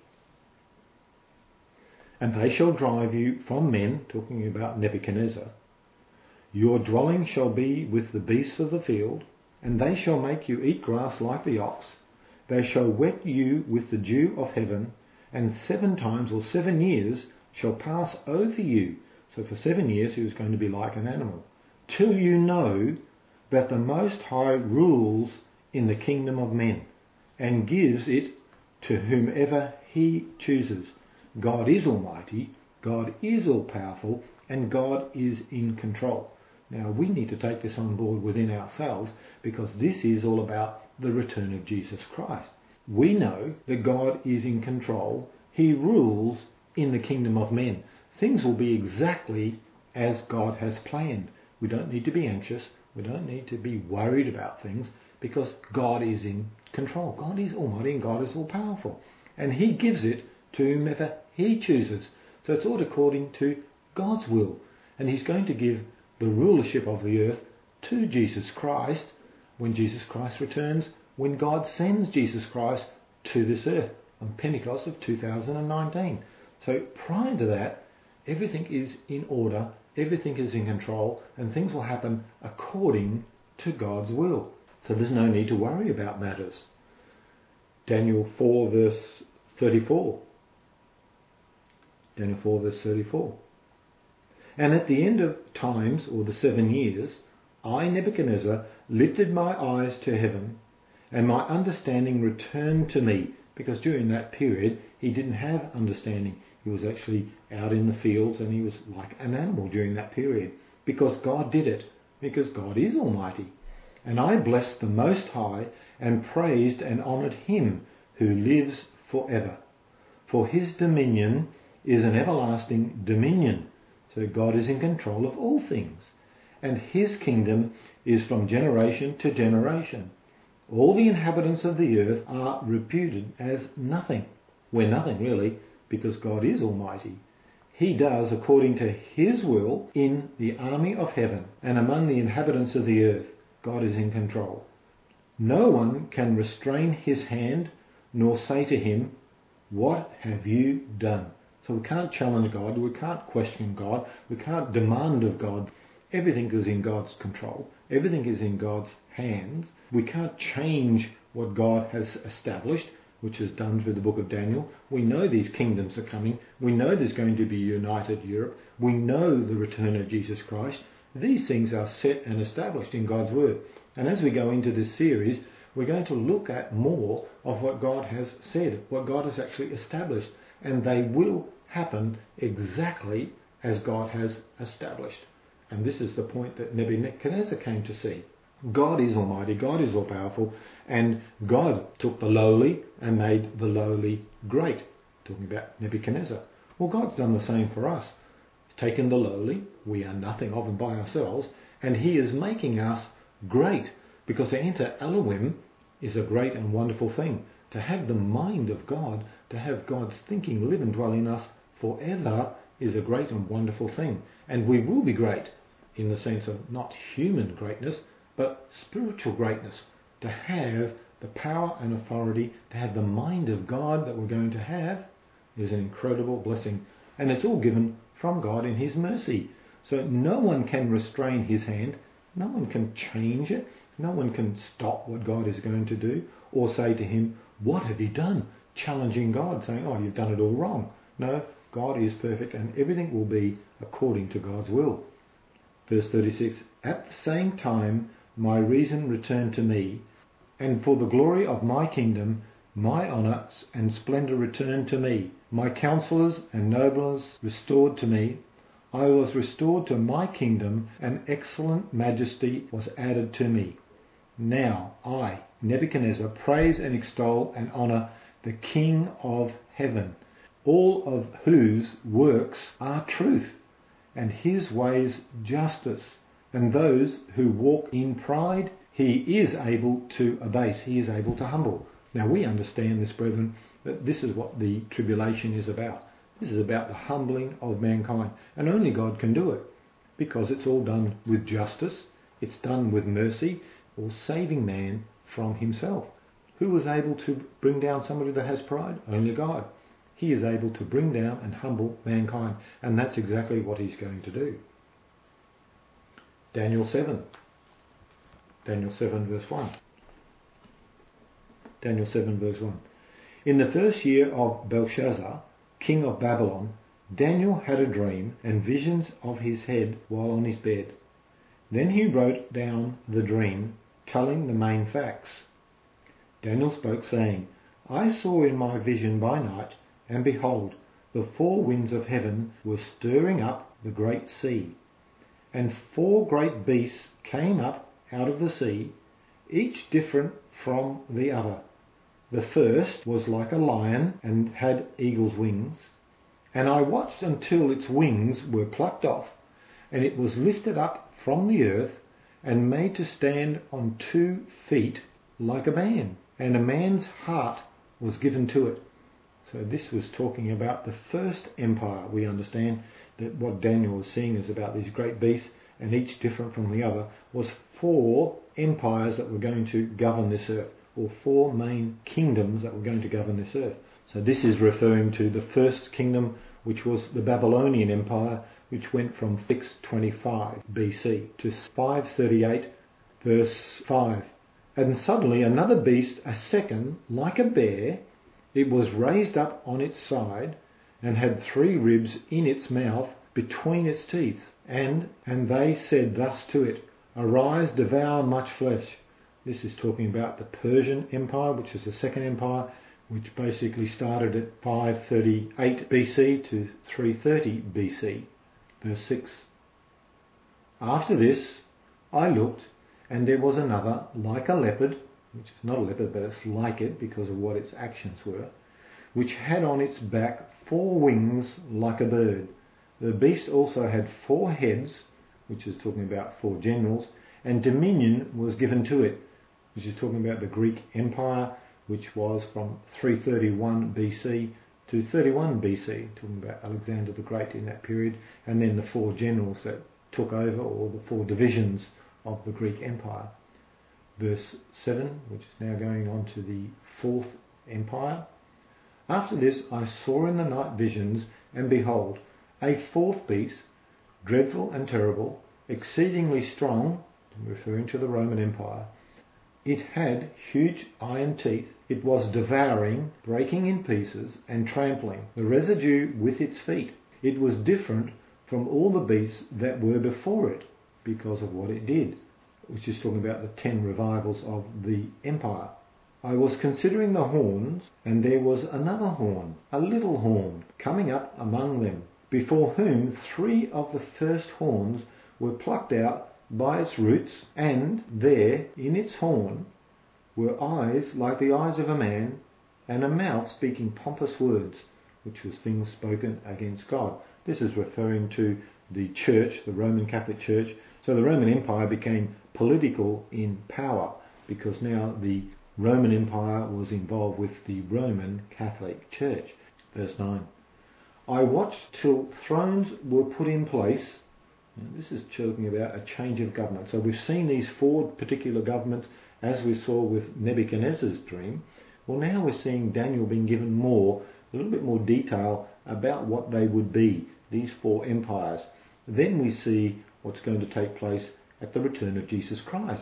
"And they shall drive you from men," talking about Nebuchadnezzar, "your dwelling shall be with the beasts of the field, and they shall make you eat grass like the ox. They shall wet you with the dew of heaven, and seven times or seven years shall pass over you." So for seven years he was going to be like an animal. "Till you know that the Most High rules in the kingdom of men, and gives it to whomever he chooses." God is almighty, God is all-powerful, and God is in control. Now we need to take this on board within ourselves, because this is all about the return of Jesus Christ. We know that God is in control. He rules in the kingdom of men. Things will be exactly as God has planned. We don't need to be anxious. We don't need to be worried about things, because God is in control. God is almighty and God is all-powerful. And he gives it to whomever he chooses. So it's all according to God's will. And he's going to give the rulership of the earth to Jesus Christ when Jesus Christ returns, when God sends Jesus Christ to this earth on Pentecost of two thousand nineteen. So prior to that, everything is in order, everything is in control, and things will happen according to God's will. So there's no need to worry about matters. Daniel four verse thirty-four. Daniel four verse thirty-four. "And at the end of times, or the seven years, I, Nebuchadnezzar, lifted my eyes to heaven, and my understanding returned to me." Because during that period, he didn't have understanding. He was actually out in the fields, and he was like an animal during that period. Because God did it. Because God is almighty. "And I blessed the Most High, and praised and honoured him who lives forever. For his dominion is an everlasting dominion." So God is in control of all things. "And his kingdom is from generation to generation. All the inhabitants of the earth are reputed as nothing." We're nothing really, because God is almighty. He does according to his will in the army of heaven and among the inhabitants of the earth. God is in control. "No one can restrain his hand, nor say to him, 'What have you done?'" So we can't challenge God, we can't question God, we can't demand of God. Everything is in God's control. Everything is in God's hands. We can't change what God has established, which is done through the book of Daniel. We know these kingdoms are coming. We know there's going to be united Europe. We know the return of Jesus Christ. These things are set and established in God's word. And as we go into this series, we're going to look at more of what God has said, what God has actually established. And they will happen exactly as God has established. And this is the point that Nebuchadnezzar came to see. God is almighty, God is all-powerful, and God took the lowly and made the lowly great. Talking about Nebuchadnezzar. Well, God's done the same for us. He's taken the lowly, we are nothing of and by ourselves, and he is making us great, because to enter Elohim is a great and wonderful thing. To have the mind of God, to have God's thinking live and dwell in us forever is a great and wonderful thing. And we will be great in the sense of not human greatness, But spiritual greatness, to have the power and authority, to have the mind of God that we're going to have, is an incredible blessing. And it's all given from God in his mercy. So no one can restrain his hand, no one can change it, no one can stop what God is going to do, or say to him, what have you done? Challenging God, saying, oh, you've done it all wrong. No, God is perfect and everything will be according to God's will. Verse thirty-six, at the same time my reason returned to me, and for the glory of my kingdom my honour and splendour returned to me. My counsellors and nobles restored to me. I was restored to my kingdom, and excellent majesty was added to me. Now I, Nebuchadnezzar, praise and extol and honour the King of heaven, all of whose works are truth, and his ways justice, and those who walk in pride he is able to abase, he is able to humble. Now we understand this, brethren, that this is what the tribulation is about. This is about the humbling of mankind, and only God can do it, because it's all done with justice, it's done with mercy, or saving man from himself. Who was able to bring down somebody that has pride? Only God. He is able to bring down and humble mankind, and that's exactly what he's going to do. Daniel seven. Daniel seven verse one. Daniel seven verse one. In the first year of Belshazzar, king of Babylon, Daniel had a dream and visions of his head while on his bed. Then he wrote down the dream, telling the main facts. Daniel spoke, saying, I saw in my vision by night, and behold, the four winds of heaven were stirring up the great sea. And four great beasts came up out of the sea, each different from the other. The first was like a lion and had eagle's wings. And I watched until its wings were plucked off, and it was lifted up from the earth and made to stand on two feet like a man. And a man's heart was given to it. So this was talking about the first empire. We understand that what Daniel was seeing is about these great beasts, and each different from the other, was four empires that were going to govern this earth, or four main kingdoms that were going to govern this earth. So this is referring to the first kingdom, which was the Babylonian Empire, which went from six twenty-five B C to five thirty-eight verse five. And suddenly another beast, a second, like a bear, it was raised up on its side, and had three ribs in its mouth between its teeth. And and they said thus to it, Arise, devour much flesh. This is talking about the Persian Empire, which is the second empire, which basically started at five thirty-eight B C to three thirty B C. Verse six. After this I looked, and there was another like a leopard, which is not a leopard, but it's like it because of what its actions were, which had on its back four wings like a bird. The beast also had four heads, which is talking about four generals, and dominion was given to it, which is talking about the Greek Empire, which was from three thirty-one B C to thirty-one B C, talking about Alexander the Great in that period, and then the four generals that took over, or the four divisions of the Greek Empire. Verse seven, which is now going on to the fourth empire. After this I saw in the night visions, and behold, a fourth beast, dreadful and terrible, exceedingly strong, referring to the Roman Empire. It had huge iron teeth. It was devouring, breaking in pieces, and trampling the residue with its feet. It was different from all the beasts that were before it because of what it did, which is talking about the ten revivals of the empire. I was considering the horns, and there was another horn, a little horn, coming up among them, before whom three of the first horns were plucked out by its roots, and there in its horn were eyes like the eyes of a man, and a mouth speaking pompous words, which was things spoken against God. This is referring to the church, the Roman Catholic Church. So the Roman Empire became political in power, because now the Roman Empire was involved with the Roman Catholic Church. Verse nine. I watched till thrones were put in place, And this is talking about a change of government. So we've seen these four particular governments, as we saw with Nebuchadnezzar's dream. Well, now we're seeing Daniel being given more, a little bit more detail about what they would be, these four empires. Then we see what's going to take place at the return of Jesus Christ.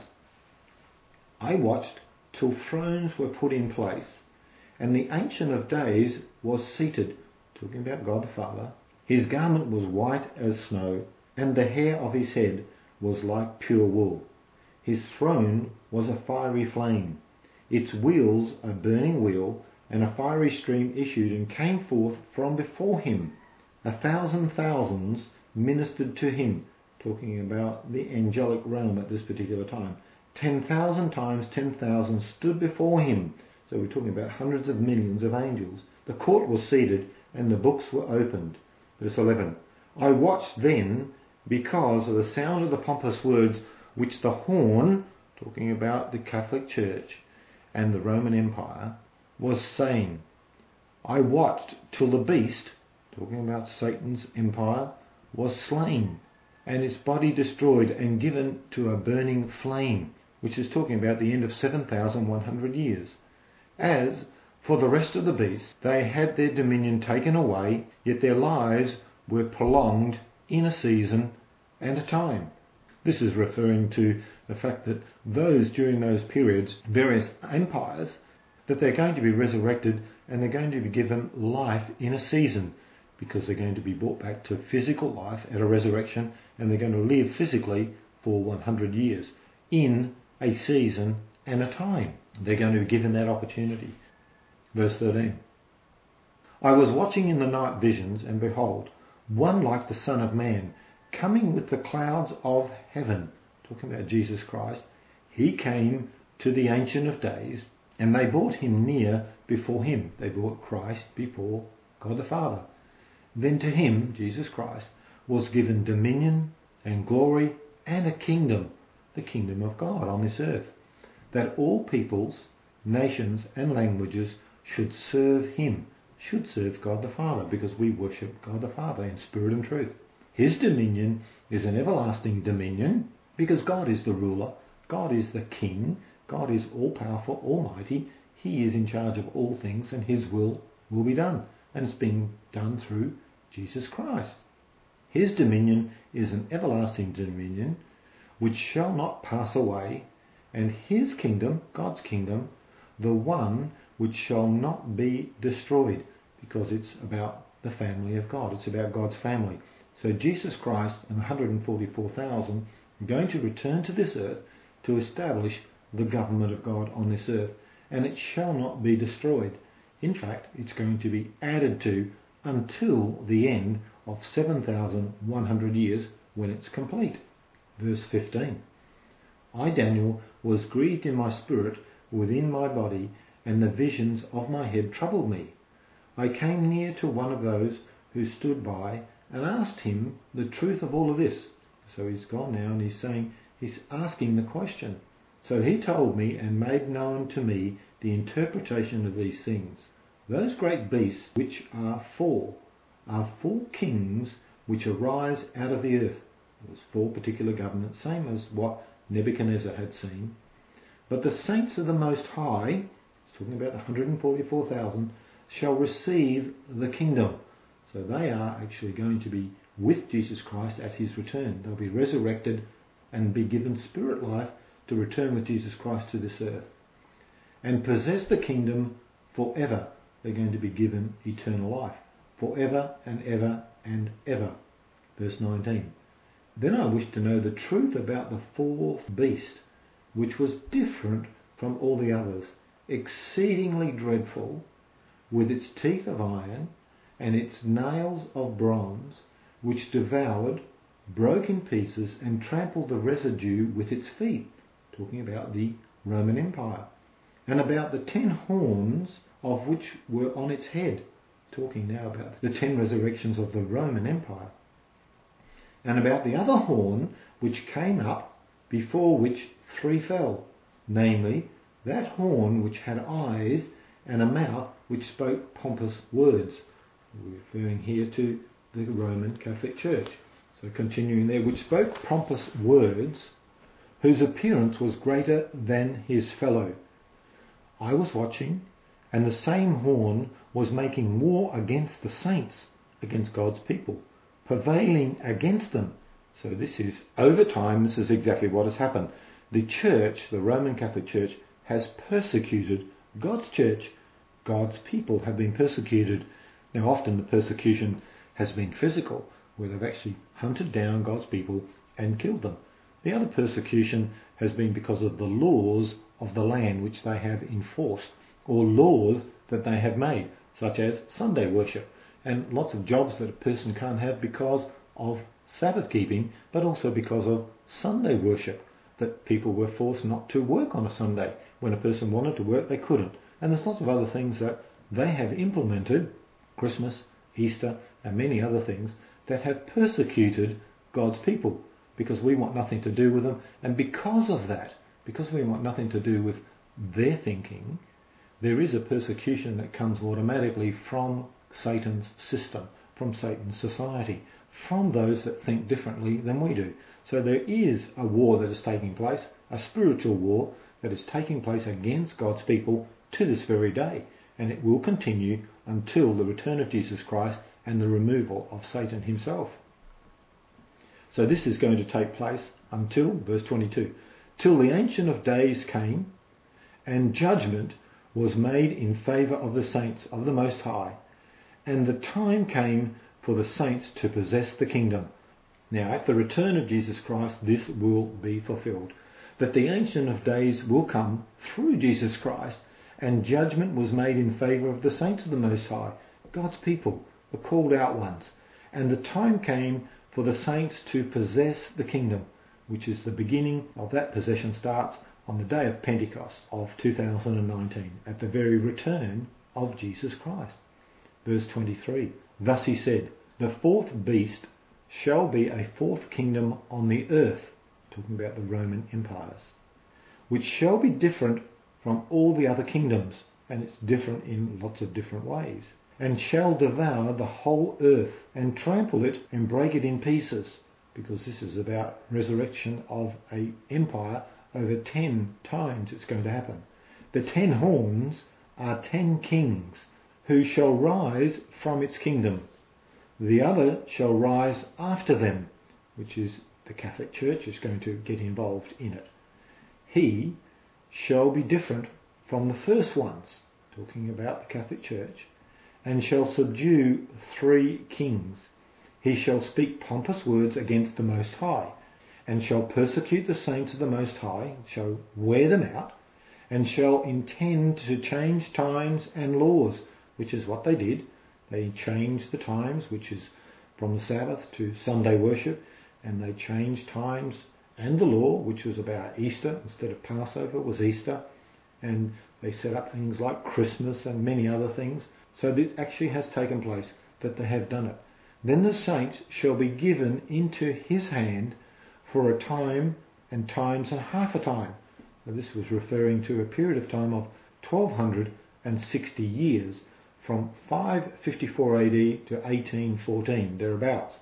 I watched till thrones were put in place, and the Ancient of Days was seated, talking about God the Father. His garment was white as snow, and the hair of his head was like pure wool. His throne was a fiery flame, its wheels a burning wheel, and a fiery stream issued and came forth from before him. A thousand thousands ministered to him, talking about the angelic realm at this particular time. Ten thousand times ten thousand stood before him. So we're talking about hundreds of millions of angels. The court was seated and the books were opened. Verse eleven. I watched then because of the sound of the pompous words which the horn, talking about the Catholic Church and the Roman Empire, was saying. I watched till the beast, talking about Satan's empire, was slain, and its body destroyed and given to a burning flame, which is talking about the end of seven thousand one hundred years. As for the rest of the beasts, they had their dominion taken away, yet their lives were prolonged in a season and a time. This is referring to the fact that those during those periods, various empires, that they're going to be resurrected and they're going to be given life in a season, because they're going to be brought back to physical life at a resurrection, and they're going to live physically for one hundred years in a season and a time. They're going to be given that opportunity. Verse thirteen. I was watching in the night visions, and behold, one like the Son of Man, coming with the clouds of heaven, talking about Jesus Christ. He came to the Ancient of Days, and they brought him near before him. They brought Christ before God the Father. Then to him, Jesus Christ, was given dominion and glory and a kingdom, the kingdom of God on this earth, that all peoples, nations and languages should serve him, should serve God the Father, because we worship God the Father in spirit and truth. His dominion is an everlasting dominion, because God is the ruler, God is the king, God is all-powerful, almighty. He is in charge of all things, and his will will be done, and it's being done through Jesus Christ. His dominion is an everlasting dominion which shall not pass away, and his kingdom, God's kingdom, the one which shall not be destroyed, because it's about the family of God. It's about God's family. So Jesus Christ and one hundred forty-four thousand are going to return to this earth to establish the government of God on this earth, and it shall not be destroyed. In fact, it's going to be added to until the end of seven thousand one hundred years, when it's complete. Verse fifteen. I, Daniel, was grieved in my spirit within my body, and the visions of my head troubled me. I came near to one of those who stood by and asked him the truth of all of this. So he's gone now, and he's saying, he's asking the question. So he told me and made known to me the interpretation of these things. Those great beasts, which are four, are four kings which arise out of the earth. There's four particular governments, same as what Nebuchadnezzar had seen. But the saints of the Most High, it's talking about one hundred forty-four thousand, shall receive the kingdom. So they are actually going to be with Jesus Christ at his return. They'll be resurrected and be given spirit life to return with Jesus Christ to this earth, and possess the kingdom forever. They're going to be given eternal life, forever and ever and ever. Verse nineteen. Then I wished to know the truth about the fourth beast, which was different from all the others, exceedingly dreadful, with its teeth of iron and its nails of bronze, which devoured, broke in pieces, and trampled the residue with its feet, talking about the Roman Empire, and about the ten horns of which were on its head, talking now about the ten resurrections of the Roman Empire, and about the other horn which came up, before which three fell, namely, that horn which had eyes and a mouth which spoke pompous words, referring here to the Roman Catholic Church. So continuing there, which spoke pompous words, whose appearance was greater than his fellow. I was watching, and the same horn was making war against the saints, against God's people, prevailing against them. So this is, over time, this is exactly what has happened. The church, the Roman Catholic Church, has persecuted God's church. God's people have been persecuted. Now often the persecution has been physical, where they've actually hunted down God's people and killed them. The other persecution has been because of the laws of the land which they have enforced, or laws that they have made, such as Sunday worship, and lots of jobs that a person can't have because of Sabbath keeping, but also because of Sunday worship, that people were forced not to work on a Sunday. When a person wanted to work, they couldn't. And there's lots of other things that they have implemented, Christmas, Easter, and many other things, that have persecuted God's people, because we want nothing to do with them. And because of that, because we want nothing to do with their thinking, there is a persecution that comes automatically from Satan's system, from Satan's society, from those that think differently than we do. So there is a war that is taking place, a spiritual war that is taking place against God's people to this very day. And it will continue until the return of Jesus Christ and the removal of Satan himself. So this is going to take place until, verse twenty-two, till the Ancient of Days came, and judgment was made in favour of the saints of the Most High, and the time came for the saints to possess the kingdom. Now at the return of Jesus Christ this will be fulfilled, that the Ancient of Days will come through Jesus Christ, and judgment was made in favour of the saints of the Most High, God's people, the called out ones. And the time came for the saints to possess the kingdom, which is the beginning of that possession starts on the day of Pentecost of two thousand nineteen, at the very return of Jesus Christ. Verse twenty-three, thus he said, the fourth beast shall be a fourth kingdom on the earth, talking about the Roman empires, which shall be different from all the other kingdoms, and it's different in lots of different ways, and shall devour the whole earth, and trample it, and break it in pieces, because this is about resurrection of a empire. Over ten times it's going to happen. The ten horns are ten kings, who shall rise from its kingdom. The other shall rise after them, which is the Catholic Church is going to get involved in it. He shall be different from the first ones, talking about the Catholic Church, and shall subdue three kings. He shall speak pompous words against the Most High, and shall persecute the saints of the Most High, shall wear them out, and shall intend to change times and laws, which is what they did. They changed the times, which is from the Sabbath to Sunday worship, and they changed times and the law, which was about Easter. Instead of Passover, it was Easter. And they set up things like Christmas and many other things. So this actually has taken place, that they have done it. Then the saints shall be given into his hand for a time and times and half a time. Now this was referring to a period of time of twelve sixty years, from five fifty-four A D to eighteen fourteen, thereabouts.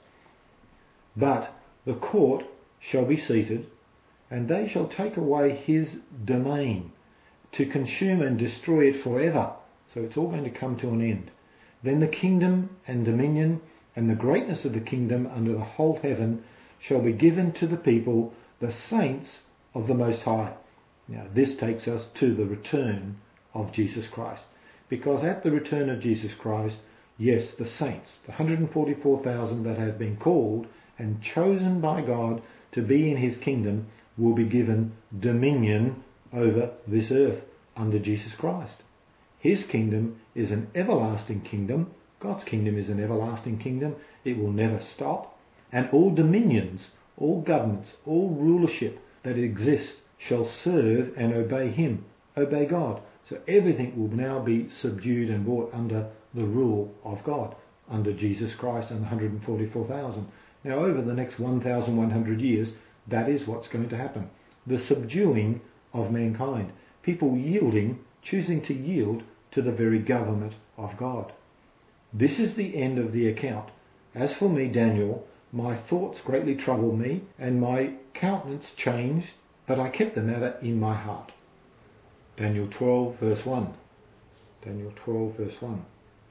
But the court shall be seated, and they shall take away his domain, to consume and destroy it forever. So it's all going to come to an end. Then the kingdom and dominion and the greatness of the kingdom under the whole heaven shall be given to the people, the saints of the Most High. Now this takes us to the return of Jesus Christ. Because at the return of Jesus Christ, yes, the saints, the one hundred forty-four thousand that have been called and chosen by God to be in his kingdom, will be given dominion over this earth under Jesus Christ. His kingdom is an everlasting kingdom. God's kingdom is an everlasting kingdom. It will never stop. And all dominions, all governments, all rulership that exists shall serve and obey him, obey God. So everything will now be subdued and brought under the rule of God, under Jesus Christ and the one hundred forty-four thousand. Now over the next one thousand one hundred years, that is what's going to happen. The subduing of mankind. People yielding, choosing to yield to the very government of God. This is the end of the account. As for me, Daniel, my thoughts greatly troubled me, and my countenance changed, but I kept the matter in my heart. Daniel twelve verse one. Daniel twelve verse one.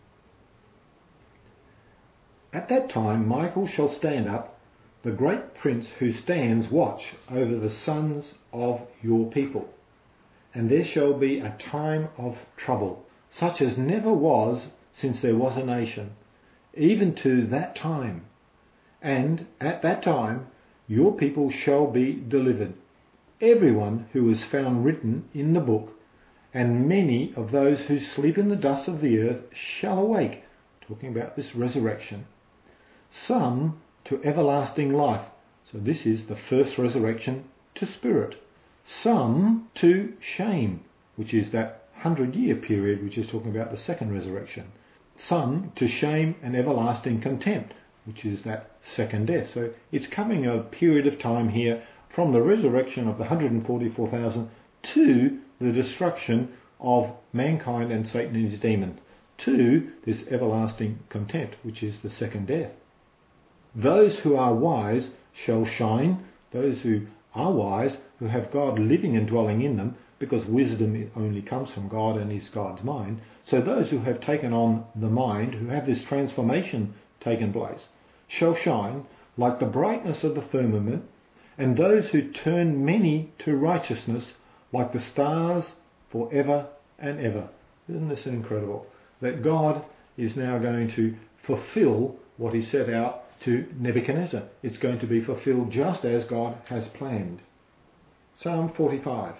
At that time Michael shall stand up, the great prince who stands watch over the sons of your people. And there shall be a time of trouble, such as never was since there was a nation, even to that time. And at that time your people shall be delivered, everyone who is found written in the book, and many of those who sleep in the dust of the earth shall awake, talking about this resurrection, some to everlasting life. So this is the first resurrection to spirit. Some to shame, which is that hundred year period which is talking about the second resurrection. Some to shame and everlasting contempt, which is that second death. So it's covering a period of time here from the resurrection of the one hundred forty-four thousand to the destruction of mankind and Satan and his demons, to this everlasting contempt, which is the second death. Those who are wise shall shine, those who are wise, who have God living and dwelling in them, because wisdom only comes from God and is God's mind. So those who have taken on the mind, who have this transformation taken place, shall shine like the brightness of the firmament, and those who turn many to righteousness like the stars forever and ever. Isn't this incredible? That God is now going to fulfill what he set out to Nebuchadnezzar. It's going to be fulfilled just as God has planned. Psalm forty-five.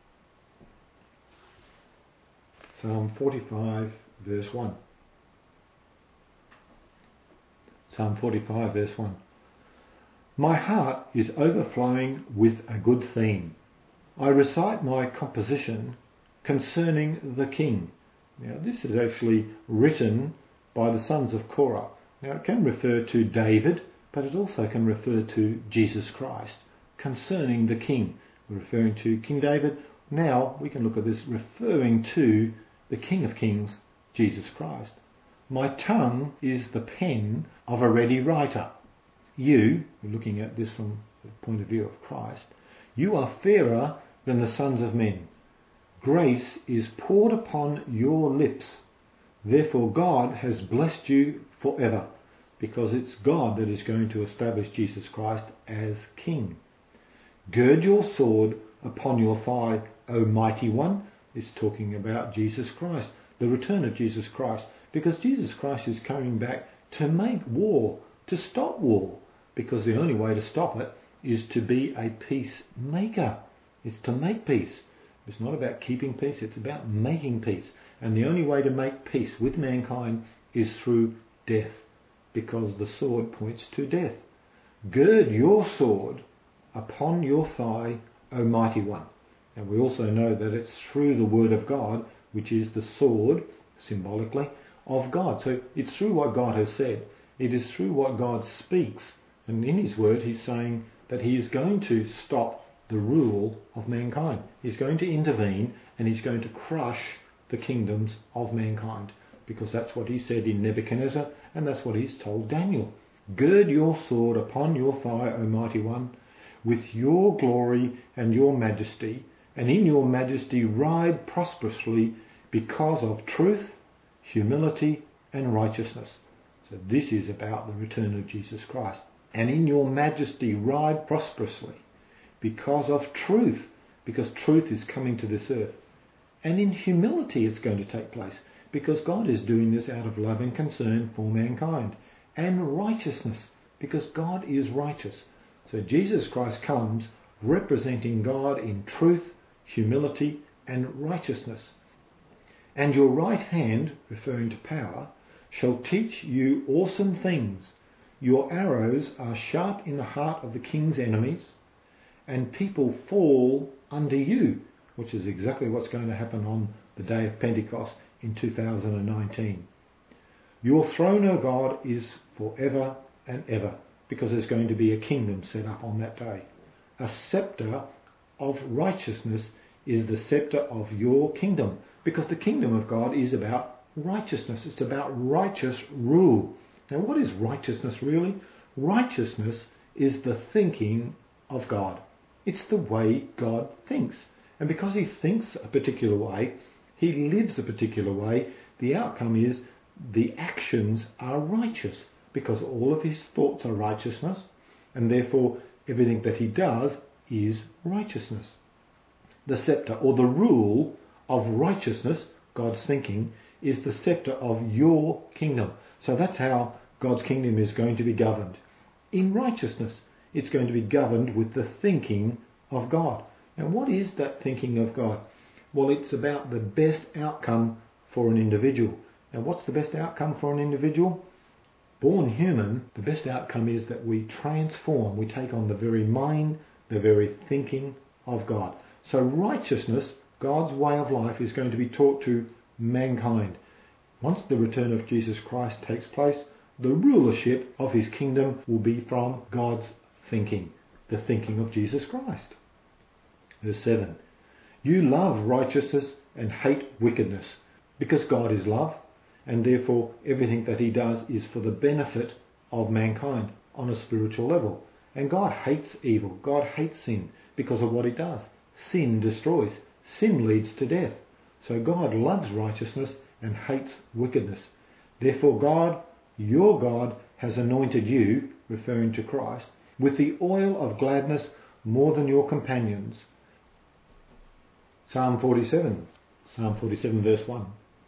Psalm forty-five verse one. Psalm forty-five verse one. My heart is overflowing with a good theme. I recite my composition concerning the king. Now this is actually written by the sons of Korah. Now it can refer to David, but it also can refer to Jesus Christ concerning the king. We're referring to King David. Now we can look at this referring to the King of Kings, Jesus Christ. My tongue is the pen of a ready writer. You, we're looking at this from the point of view of Christ, you are fairer than the sons of men. Grace is poured upon your lips. Therefore God has blessed you forever, because it's God that is going to establish Jesus Christ as King. Gird your sword upon your thigh, O mighty one. It's talking about Jesus Christ, the return of Jesus Christ, because Jesus Christ is coming back to make war, to stop war, because the only way to stop it is to be a peacemaker. It's to make peace. It's not about keeping peace, it's about making peace. And the only way to make peace with mankind is through death, because the sword points to death. Gird your sword upon your thigh, O mighty one. And we also know that it's through the word of God, which is the sword, symbolically, of God. So it's through what God has said. It is through what God speaks. And in his word he's saying that he is going to stop the rule of mankind. He's going to intervene and he's going to crush the kingdoms of mankind, because that's what he said in Nebuchadnezzar, and that's what he's told Daniel. Gird your sword upon your thigh, O mighty one, with your glory and your majesty, and in your majesty ride prosperously because of truth, humility and righteousness. So this is about the return of Jesus Christ. And in your majesty ride prosperously because of truth, because truth is coming to this earth. And in humility it's going to take place, because God is doing this out of love and concern for mankind. And righteousness, because God is righteous. So Jesus Christ comes representing God in truth, humility and righteousness. And your right hand, referring to power, shall teach you awesome things. Your arrows are sharp in the heart of the king's enemies, and people fall under you, which is exactly what's going to happen on the day of Pentecost in two thousand nineteen. Your throne, O God, is forever and ever, because there's going to be a kingdom set up on that day. A scepter of righteousness is the scepter of your kingdom, because the kingdom of God is about righteousness. It's about righteous rule. Now, what is righteousness really? Righteousness is the thinking of God. It's the way God thinks. And because he thinks a particular way, he lives a particular way, the outcome is the actions are righteous, because all of his thoughts are righteousness, and therefore everything that he does is righteousness. The scepter, or the rule of righteousness, God's thinking, is the scepter of your kingdom. So that's how God's kingdom is going to be governed. In righteousness, it's going to be governed with the thinking of God. Now, what is that thinking of God? Well, it's about the best outcome for an individual. Now, what's the best outcome for an individual? Born human, the best outcome is that we transform, we take on the very mind, the very thinking of God. So righteousness, God's way of life, is going to be taught to mankind. Once the return of Jesus Christ takes place, the rulership of his kingdom will be from God's thinking, the thinking of Jesus Christ. Verse seven. You love righteousness and hate wickedness, because God is love, and therefore everything that he does is for the benefit of mankind on a spiritual level. And God hates evil. God hates sin because of what it does. Sin destroys. Sin leads to death. So God loves righteousness and hates wickedness. Therefore God, your God, has anointed you, referring to Christ, with the oil of gladness more than your companions. Psalm forty-seven. Psalm forty-seven verse one.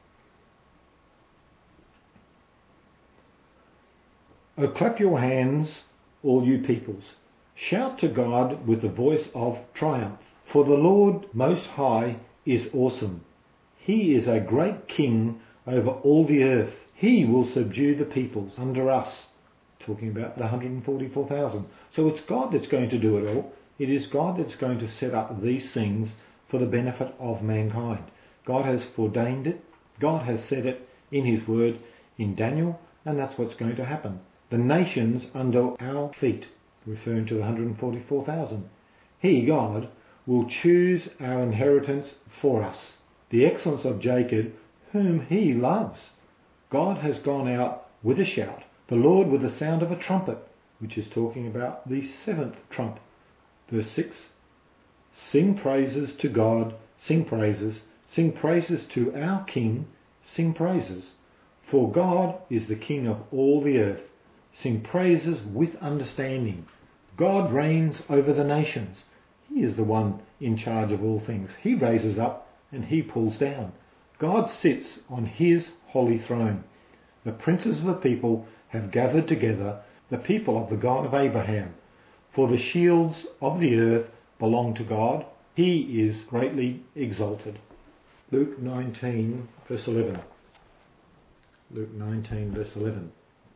O clap your hands, all you peoples. Shout to God with the voice of triumph. For the Lord Most High is awesome. He is a great king over all the earth. He will subdue the peoples under us. Talking about the one hundred forty-four thousand. So it's God that's going to do it all. It is God that's going to set up these things for the benefit of mankind. God has ordained it. God has said it in his word in Daniel, and that's what's going to happen. The nations under our feet, referring to the one hundred forty-four thousand. He, God, will choose our inheritance for us, the excellence of Jacob, whom he loves. God has gone out with a shout, the Lord with the sound of a trumpet, which is talking about the seventh trump. Verse six. Sing praises to God, sing praises, sing praises to our King, sing praises. For God is the King of all the earth. Sing praises with understanding. God reigns over the nations. He is the one in charge of all things. He raises up and he pulls down. God sits on his holy throne. The princes of the people have gathered together, the people of the God of Abraham. For the shields of the earth belong to God. He is greatly exalted. Luke nineteen verse eleven. Luke nineteen verse eleven.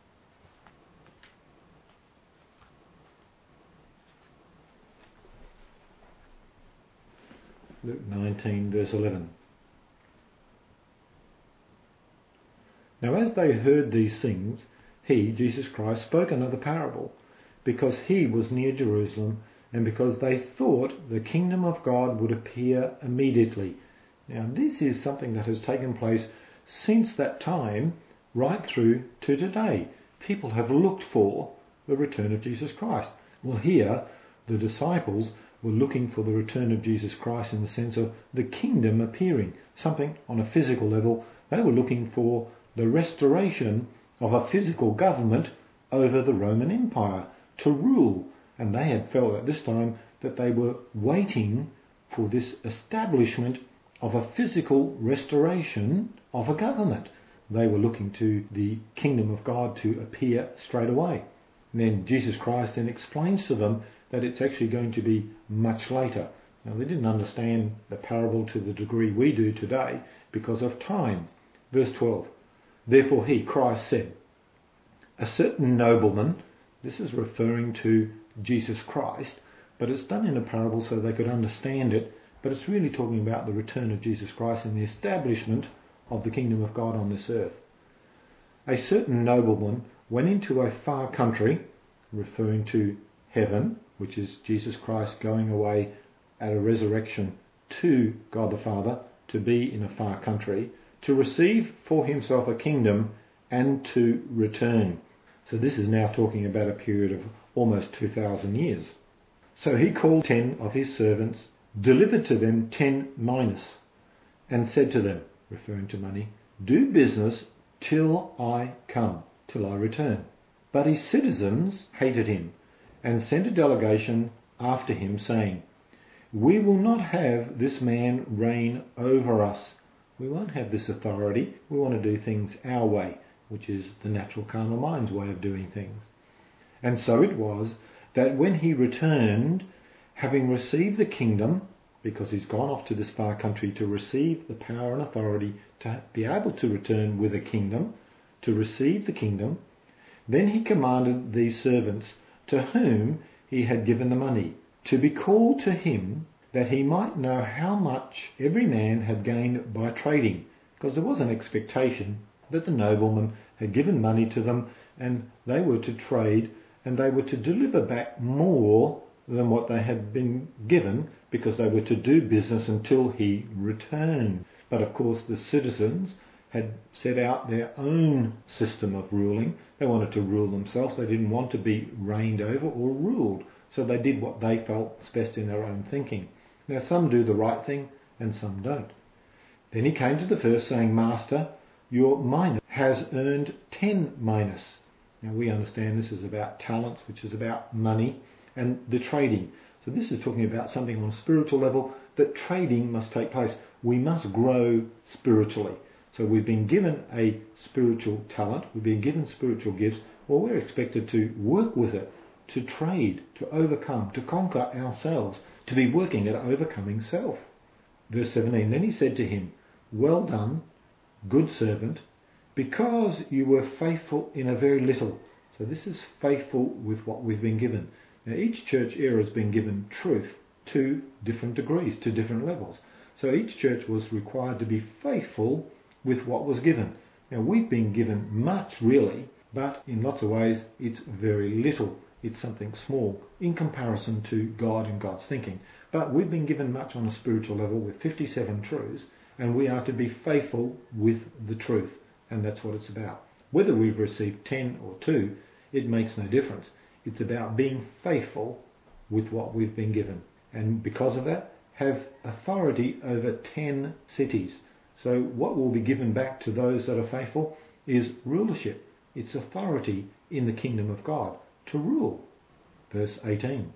Luke nineteen verse eleven. Now as they heard these things, he, Jesus Christ, spoke another parable, because he was near Jerusalem, and because they thought the kingdom of God would appear immediately. Now this is something that has taken place since that time right through to today. People have looked for the return of Jesus Christ. Well, here the disciples were looking for the return of Jesus Christ in the sense of the kingdom appearing, something on a physical level. They were looking for the restoration of a physical government over the Roman Empire to rule. And they had felt at this time that they were waiting for this establishment of a physical restoration of a government. They were looking to the kingdom of God to appear straight away. And then Jesus Christ then explains to them that it's actually going to be much later. Now they didn't understand the parable to the degree we do today because of time. Verse twelve. Therefore he, Christ, said, a certain nobleman, this is referring to Jesus Christ, but it's done in a parable so they could understand it, but it's really talking about the return of Jesus Christ and the establishment of the kingdom of God on this earth. A certain nobleman went into a far country, referring to heaven, which is Jesus Christ going away at a resurrection to God the Father to be in a far country, to receive for himself a kingdom and to return. So this is now talking about a period of almost two thousand years. So he called ten of his servants, delivered to them ten minas, and said to them, referring to money, do business till I come, till I return. But his citizens hated him, and sent a delegation after him, saying, we will not have this man reign over us. We won't have this authority. We want to do things our way, which is the natural carnal mind's way of doing things. And so it was that when he returned, having received the kingdom, because he's gone off to this far country to receive the power and authority to be able to return with a kingdom, to receive the kingdom, then he commanded these servants to whom he had given the money to be called to him, that he might know how much every man had gained by trading, because there was an expectation that the nobleman had given money to them and they were to trade and they were to deliver back more than what they had been given, because they were to do business until he returned. But of course the citizens had set out their own system of ruling. They wanted to rule themselves. They didn't want to be reigned over or ruled. So they did what they felt was best in their own thinking. Now some do the right thing and some don't. Then he came to the first, saying, Master, your mina has earned ten minas. Now we understand this is about talents, which is about money and the trading. So this is talking about something on a spiritual level, that trading must take place. We must grow spiritually. So we've been given a spiritual talent, we've been given spiritual gifts. Well, we're expected to work with it, to trade, to overcome, to conquer ourselves, to be working at overcoming self. Verse seventeen, then he said to him, well done, good servant, because you were faithful in a very little. So this is faithful with what we've been given. Now each church era has been given truth to different degrees, to different levels. So each church was required to be faithful with what was given. Now we've been given much really, but in lots of ways it's very little. It's something small in comparison to God and God's thinking. But we've been given much on a spiritual level with fifty-seven truths, and we are to be faithful with the truth. And that's what it's about. Whether we've received ten or two, it makes no difference. It's about being faithful with what we've been given. And because of that, have authority over ten cities. So what will be given back to those that are faithful is rulership. It's authority in the kingdom of God to rule. Verse eighteen.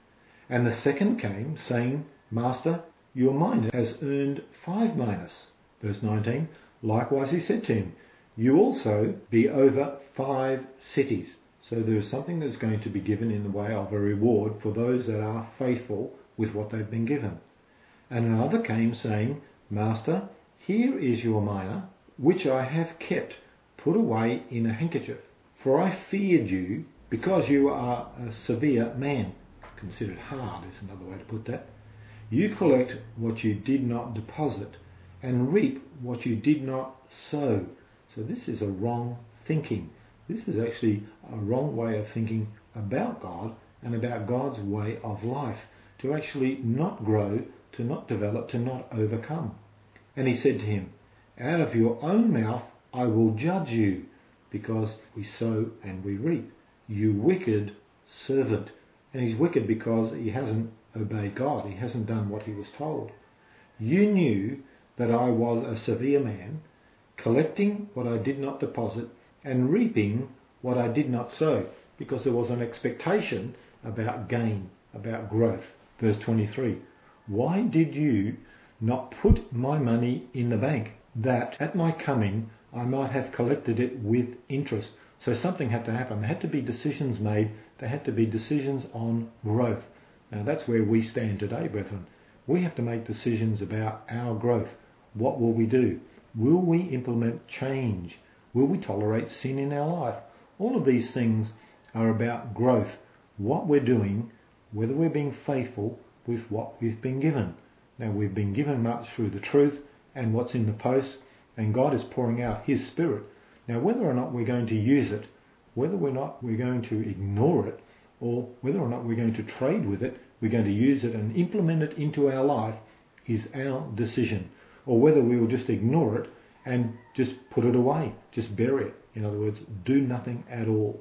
And the second came, saying, Master, your mina has earned five minas. Verse nineteen. Likewise he said to him, you also be over five cities. So there is something that's going to be given in the way of a reward for those that are faithful with what they've been given. And another came, saying, Master, here is your mina, which I have kept, put away in a handkerchief. For I feared you, because you are a severe man. Considered hard is another way to put that. You collect what you did not deposit, and reap what you did not sow. So this is a wrong thinking. This is actually a wrong way of thinking about God and about God's way of life. To actually not grow, to not develop, to not overcome. And he said to him, out of your own mouth I will judge you, because we sow and we reap. You wicked servant. And he's wicked because he hasn't obeyed God. He hasn't done what he was told. You knew that I was a severe man, collecting what I did not deposit and reaping what I did not sow, because there was an expectation about gain, about growth. Verse twenty-three, why did you not put my money in the bank, that at my coming I might have collected it with interest? So something had to happen. There had to be decisions made. There had to be decisions on growth. Now that's where we stand today, brethren. We have to make decisions about our growth. What will we do? Will we implement change? Will we tolerate sin in our life? All of these things are about growth. What we're doing, whether we're being faithful with what we've been given. Now we've been given much through the truth and what's in the post, and God is pouring out His Spirit. Now whether or not we're going to use it, whether or not we're going to ignore it, or whether or not we're going to trade with it, we're going to use it and implement it into our life, is our decision. Or whether we will just ignore it and just put it away, just bury it. In other words, do nothing at all.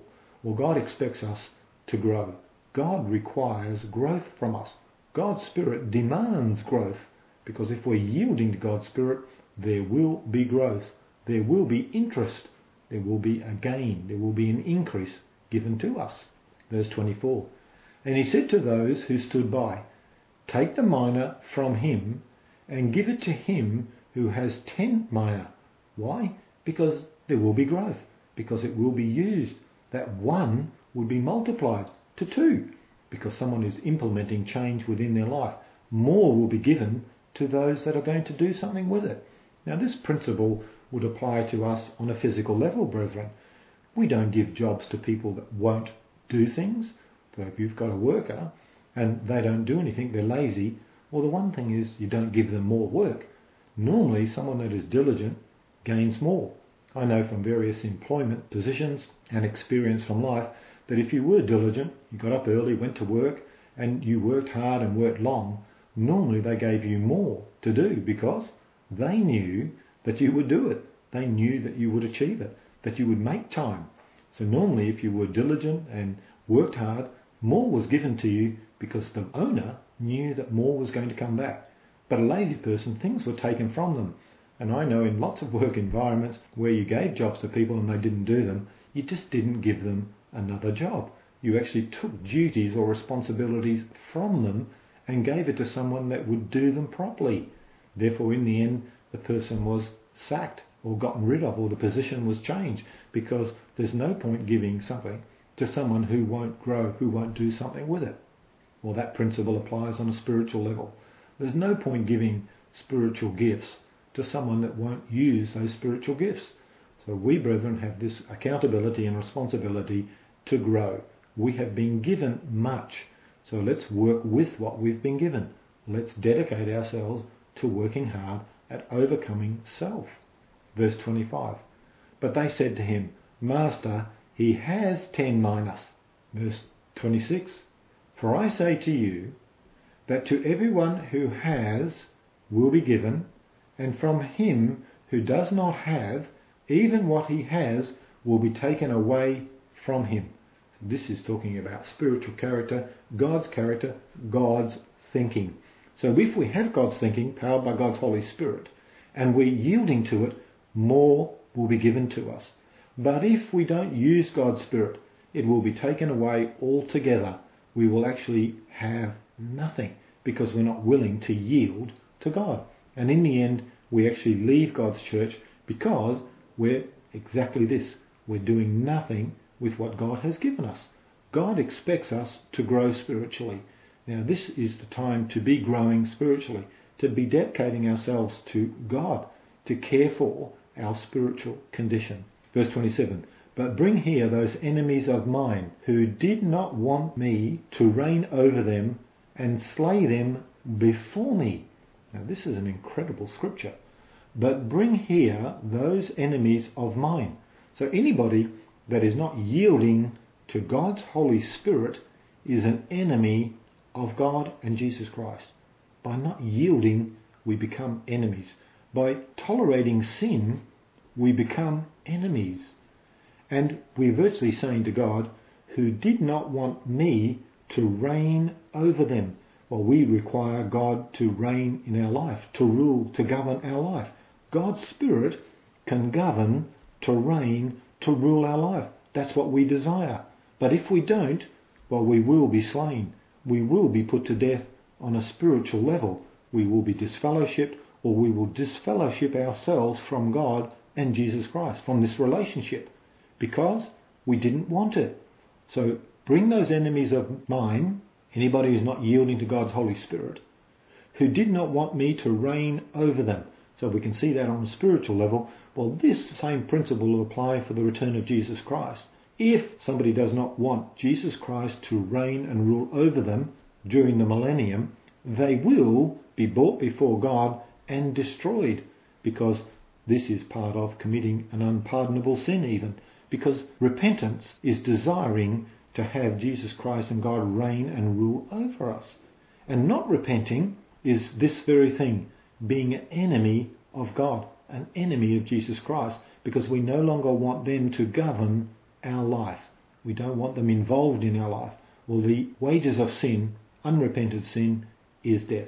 Well, God expects us to grow. God requires growth from us. God's Spirit demands growth, because if we're yielding to God's Spirit, there will be growth. There will be interest. There will be a gain. There will be an increase given to us. Verse twenty-four. And he said to those who stood by, take the mina from him and give it to him who has ten mina. Why? Because there will be growth. Because it will be used. That one will be multiplied to two. Because someone is implementing change within their life. More will be given to those that are going to do something with it. Now, this principle would apply to us on a physical level, brethren. We don't give jobs to people that won't do things. So if you've got a worker and they don't do anything, they're lazy, well, the one thing is you don't give them more work. Normally, someone that is diligent gains more. I know from various employment positions and experience from life that if you were diligent, you got up early, went to work, and you worked hard and worked long, normally they gave you more to do because they knew that you would do it. They knew that you would achieve it, that you would make time. So normally if you were diligent and worked hard, more was given to you because the owner knew that more was going to come back. But a lazy person, things were taken from them. And I know in lots of work environments where you gave jobs to people and they didn't do them, you just didn't give them another job. You actually took duties or responsibilities from them and gave it to someone that would do them properly. Therefore, in the end, the person was sacked or gotten rid of, or the position was changed, because there's no point giving something to someone who won't grow, who won't do something with it. Well, that principle applies on a spiritual level. There's no point giving spiritual gifts to someone that won't use those spiritual gifts. So we, brethren, have this accountability and responsibility to grow. We have been given much, so let's work with what we've been given. Let's dedicate ourselves to working hard at overcoming self. Verse twenty-five. But they said to him, Master, he has ten minas. Verse twenty-six. For I say to you that to everyone who has will be given, and from him who does not have, even what he has will be taken away from him. This is talking about spiritual character, God's character, God's thinking. So if we have God's thinking, powered by God's Holy Spirit, and we're yielding to it, more will be given to us. But if we don't use God's Spirit, it will be taken away altogether. We will actually have nothing because we're not willing to yield to God. And in the end, we actually leave God's church because we're exactly this. We're doing nothing with what God has given us. God expects us to grow spiritually. Now, this is the time to be growing spiritually, to be dedicating ourselves to God, to care for our spiritual condition. Verse twenty-seven. But bring here those enemies of mine who did not want me to reign over them and slay them before me. Now, this is an incredible scripture. But bring here those enemies of mine. So anybody that is not yielding to God's Holy Spirit is an enemy of God and Jesus Christ. By not yielding, we become enemies. By tolerating sin, we become enemies. And we're virtually saying to God, who did not want me to reign over them. Well, we require God to reign in our life, to rule, to govern our life. God's Spirit can govern, to reign, to rule our life. That's what we desire. But if we don't, well, we will be slain. We will be put to death on a spiritual level. We will be disfellowshipped, or we will disfellowship ourselves from God and Jesus Christ, from this relationship, because we didn't want it. So bring those enemies of mine, anybody who's not yielding to God's Holy Spirit, who did not want me to reign over them. So we can see that on a spiritual level. Well, this same principle will apply for the return of Jesus Christ. If somebody does not want Jesus Christ to reign and rule over them during the millennium, they will be brought before God and destroyed, because this is part of committing an unpardonable sin even, because repentance is desiring to have Jesus Christ and God reign and rule over us. And not repenting is this very thing, being an enemy of God, an enemy of Jesus Christ, because we no longer want them to govern our life. We don't want them involved in our life. Well, the wages of sin, unrepented sin, is death.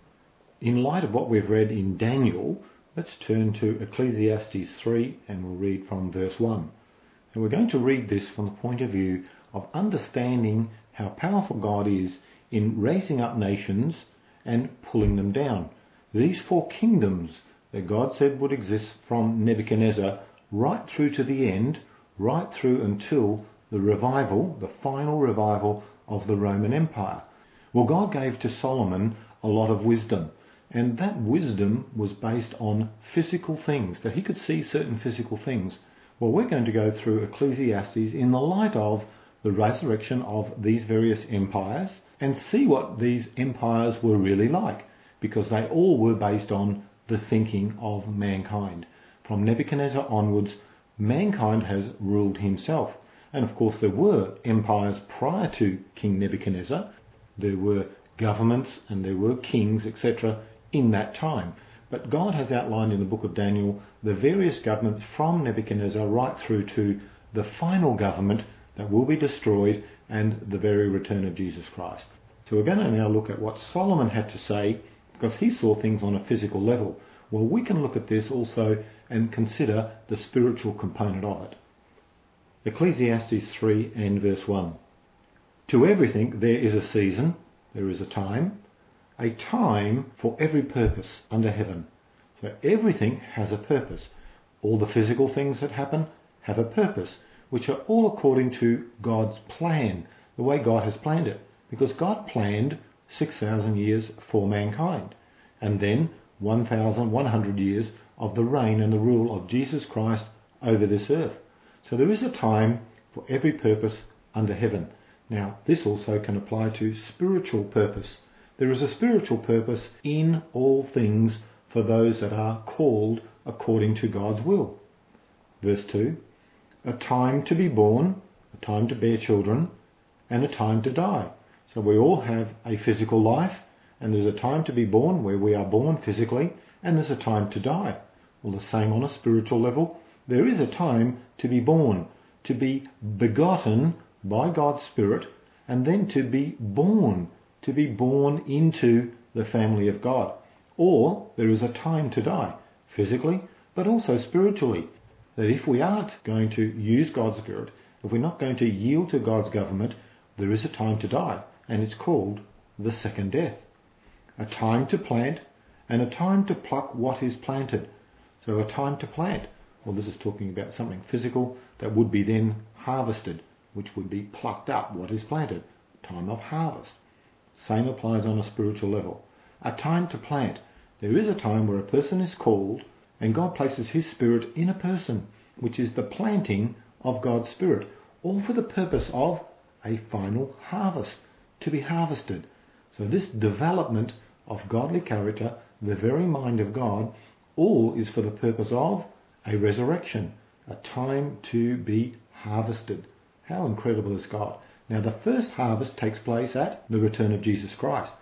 In light of what we've read in Daniel, let's turn to Ecclesiastes three and we'll read from verse one. And we're going to read this from the point of view of understanding how powerful God is in raising up nations and pulling them down. These four kingdoms that God said would exist from Nebuchadnezzar right through to the end, right through until the revival, the final revival of the Roman Empire. Well, God gave to Solomon a lot of wisdom, and that wisdom was based on physical things, that he could see certain physical things. Well, we're going to go through Ecclesiastes in the light of the resurrection of these various empires and see what these empires were really like, because they all were based on the thinking of mankind. From Nebuchadnezzar onwards, mankind has ruled himself. And of course there were empires prior to King Nebuchadnezzar. There were governments and there were kings, et cetera in that time. But God has outlined in the book of Daniel the various governments from Nebuchadnezzar right through to the final government that will be destroyed and the very return of Jesus Christ. So we're going to now look at what Solomon had to say, because he saw things on a physical level. Well, we can look at this also and consider the spiritual component of it. Ecclesiastes three and verse one. To everything there is a season, there is a time, a time for every purpose under heaven. So everything has a purpose. All the physical things that happen have a purpose, which are all according to God's plan, the way God has planned it. Because God planned six thousand years for mankind, and then one thousand one hundred years of the reign and the rule of Jesus Christ over this earth. So there is a time for every purpose under heaven. Now, this also can apply to spiritual purpose. There is a spiritual purpose in all things for those that are called according to God's will. Verse two, a time to be born, a time to bear children, and a time to die. So we all have a physical life, and there's a time to be born where we are born physically, and there's a time to die. Well, the same on a spiritual level. There is a time to be born, to be begotten by God's Spirit, and then to be born, to be born into the family of God. Or there is a time to die, physically, but also spiritually. That if we aren't going to use God's Spirit, if we're not going to yield to God's government, there is a time to die, and it's called the second death. A time to plant and a time to pluck what is planted. So a time to plant. Well, this is talking about something physical that would be then harvested, which would be plucked up, what is planted. Time of harvest. Same applies on a spiritual level. A time to plant. There is a time where a person is called and God places his Spirit in a person, which is the planting of God's Spirit, all for the purpose of a final harvest, to be harvested. So this development of godly character, the very mind of God, all is for the purpose of a resurrection, a time to be harvested. How incredible is God? Now the first harvest takes place at the return of Jesus Christ.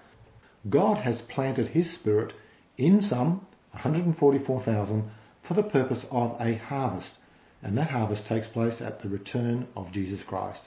God has planted his Spirit in some, one hundred forty-four thousand, for the purpose of a harvest. And that harvest takes place at the return of Jesus Christ.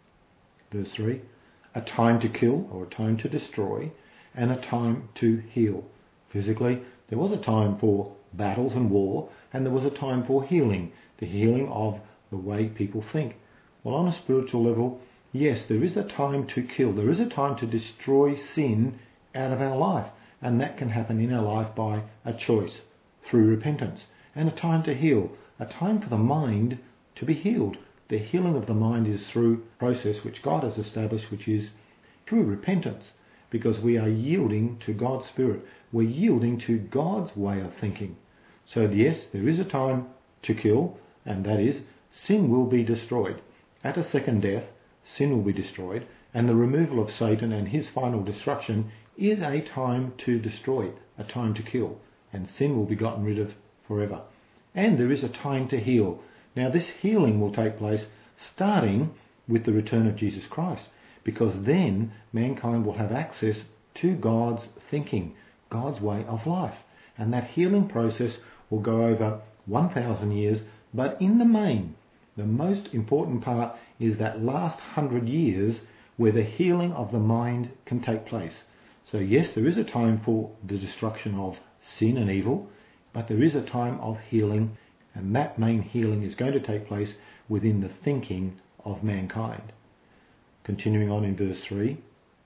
Verse three, a time to kill or a time to destroy, and a time to heal. Physically, there was a time for battles and war, and there was a time for healing, the healing of the way people think. Well, on a spiritual level, yes, there is a time to kill. There is a time to destroy sin out of our life, and that can happen in our life by a choice, through repentance. And a time to heal, a time for the mind to be healed. The healing of the mind is through a process which God has established, which is through repentance, because we are yielding to God's Spirit. We're yielding to God's way of thinking. So yes, there is a time to kill, and that is, sin will be destroyed. At a second death, sin will be destroyed, and the removal of Satan and his final destruction is a time to destroy, a time to kill, and sin will be gotten rid of forever. And there is a time to heal. Now this healing will take place starting with the return of Jesus Christ, because then mankind will have access to God's thinking, God's way of life. And that healing process will go over one thousand years, but in the main, The most important part is that last hundred years where the healing of the mind can take place. So yes, there is a time for the destruction of sin and evil, but there is a time of healing, and that main healing is going to take place within the thinking of mankind. Continuing on in verse three,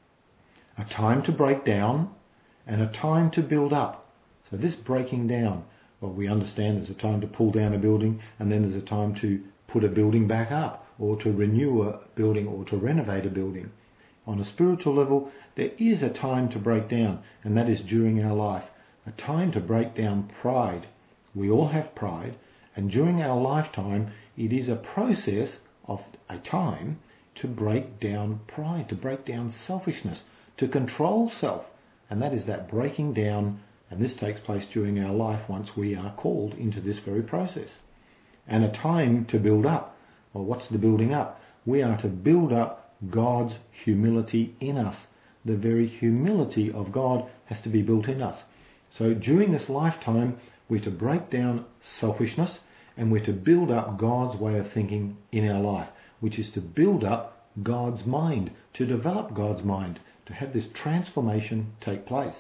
a time to break down and a time to build up. So this breaking down, well, we understand there's a time to pull down a building, and then there's a time to put a building back up, or to renew a building, or to renovate a building. On a spiritual level, there is a time to break down, and that is during our life. A time to break down pride. We all have pride, and during our lifetime, it is a process of a time to break down pride, to break down selfishness, to control self. And that is that breaking down, and this takes place during our life once we are called into this very process. And a time to build up. Well, what's the building up? We are to build up God's humility in us. The very humility of God has to be built in us. So during this lifetime, we're to break down selfishness, and we're to build up God's way of thinking in our life, which is to build up God's mind, to develop God's mind, to have this transformation take place.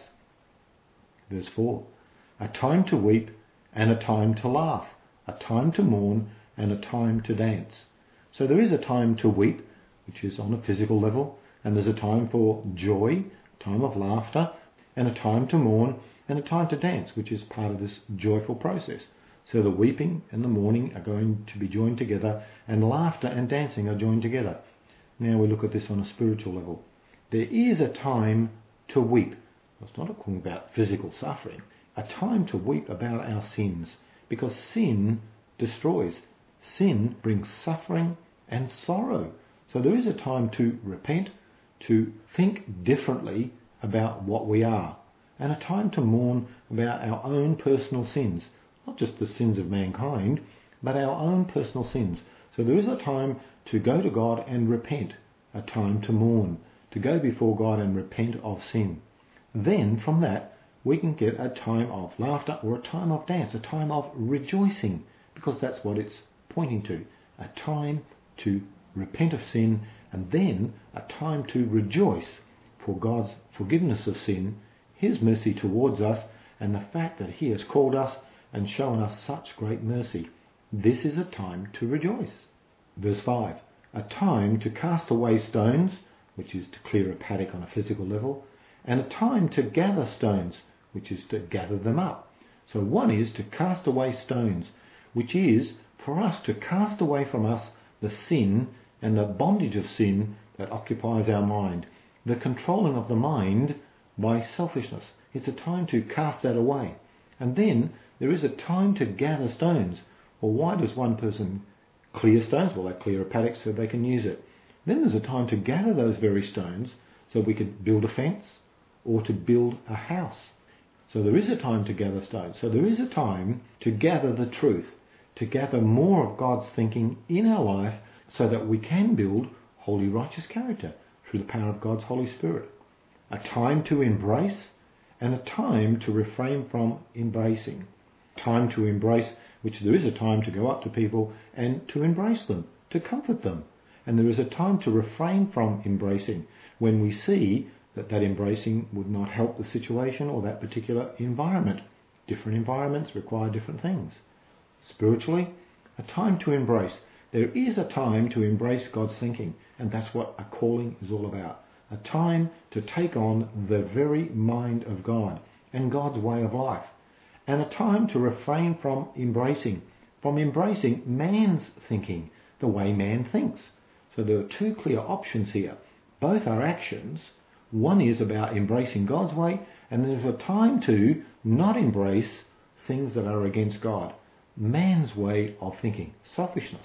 Verse four, a time to weep and a time to laugh, a time to mourn and a time to dance. So there is a time to weep, which is on a physical level, and there's a time for joy, a time of laughter, and a time to mourn and a time to dance, which is part of this joyful process. So the weeping and the mourning are going to be joined together, and laughter and dancing are joined together. Now we look at this on a spiritual level. There is a time to weep. It's not talking about physical suffering. A time to weep about our sins, because sin destroys. Sin brings suffering and sorrow. So there is a time to repent, to think differently about what we are, and a time to mourn about our own personal sins. Not just the sins of mankind, but our own personal sins. So there is a time to go to God and repent, a time to mourn, to go before God and repent of sin. Then from that we can get a time of laughter or a time of dance, a time of rejoicing, because that's what it's pointing to. A time to repent of sin, and then a time to rejoice for God's forgiveness of sin, His mercy towards us, and the fact that He has called us and shown us such great mercy. This is a time to rejoice. Verse five, a time to cast away stones, which is to clear a paddock on a physical level, and a time to gather stones, which is to gather them up. So one is to cast away stones, which is for us to cast away from us the sin and the bondage of sin that occupies our mind, the controlling of the mind by selfishness. It's a time to cast that away. And then there is a time to gather stones. Well, why does one person clear stones? Well, they clear a paddock so they can use it. Then there's a time to gather those very stones so we could build a fence or to build a house. So there is a time to gather stones. So there is a time to gather the truth, to gather more of God's thinking in our life so that we can build holy, righteous character through the power of God's Holy Spirit. A time to embrace and a time to refrain from embracing. Time to embrace, which there is a time to go up to people and to embrace them, to comfort them. And there is a time to refrain from embracing when we see that that embracing would not help the situation or that particular environment. Different environments require different things. Spiritually, a time to embrace. There is a time to embrace God's thinking, and that's what a calling is all about. A time to take on the very mind of God and God's way of life. And a time to refrain from embracing, from embracing man's thinking, the way man thinks. So there are two clear options here. Both are actions. One is about embracing God's way, and there's a time to not embrace things that are against God. Man's way of thinking, selfishness.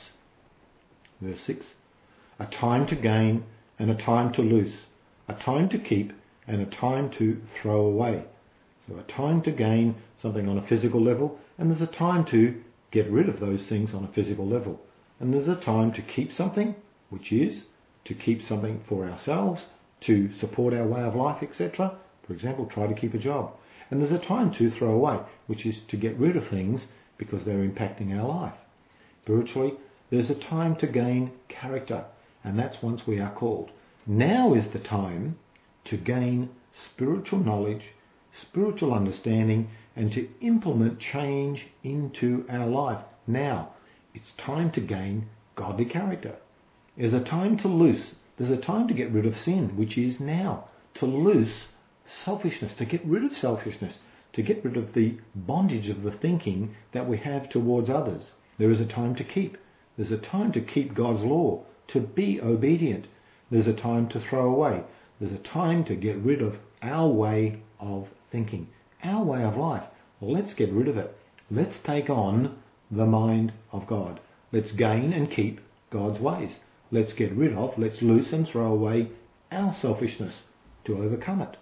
Verse six, a time to gain and a time to lose, a time to keep and a time to throw away. So a time to gain something on a physical level, and there's a time to get rid of those things on a physical level. And there's a time to keep something, which is to keep something for ourselves, to support our way of life, et cetera. For example, try to keep a job. And there's a time to throw away, which is to get rid of things because they're impacting our life. Spiritually, There's a time to gain character, and that's once we are called. Now is the time to gain spiritual knowledge, spiritual understanding, and to implement change into our life. Now, it's time to gain godly character. There's a time to loose. There's a time to get rid of sin, which is now. To loose selfishness, to get rid of selfishness, to get rid of the bondage of the thinking that we have towards others. There is a time to keep. There's a time to keep God's law, to be obedient. There's a time to throw away. There's a time to get rid of our way of thinking, our way of life. Let's get rid of it. Let's take on the mind of God. Let's gain and keep God's ways. Let's get rid of, let's loose and throw away our selfishness to overcome it.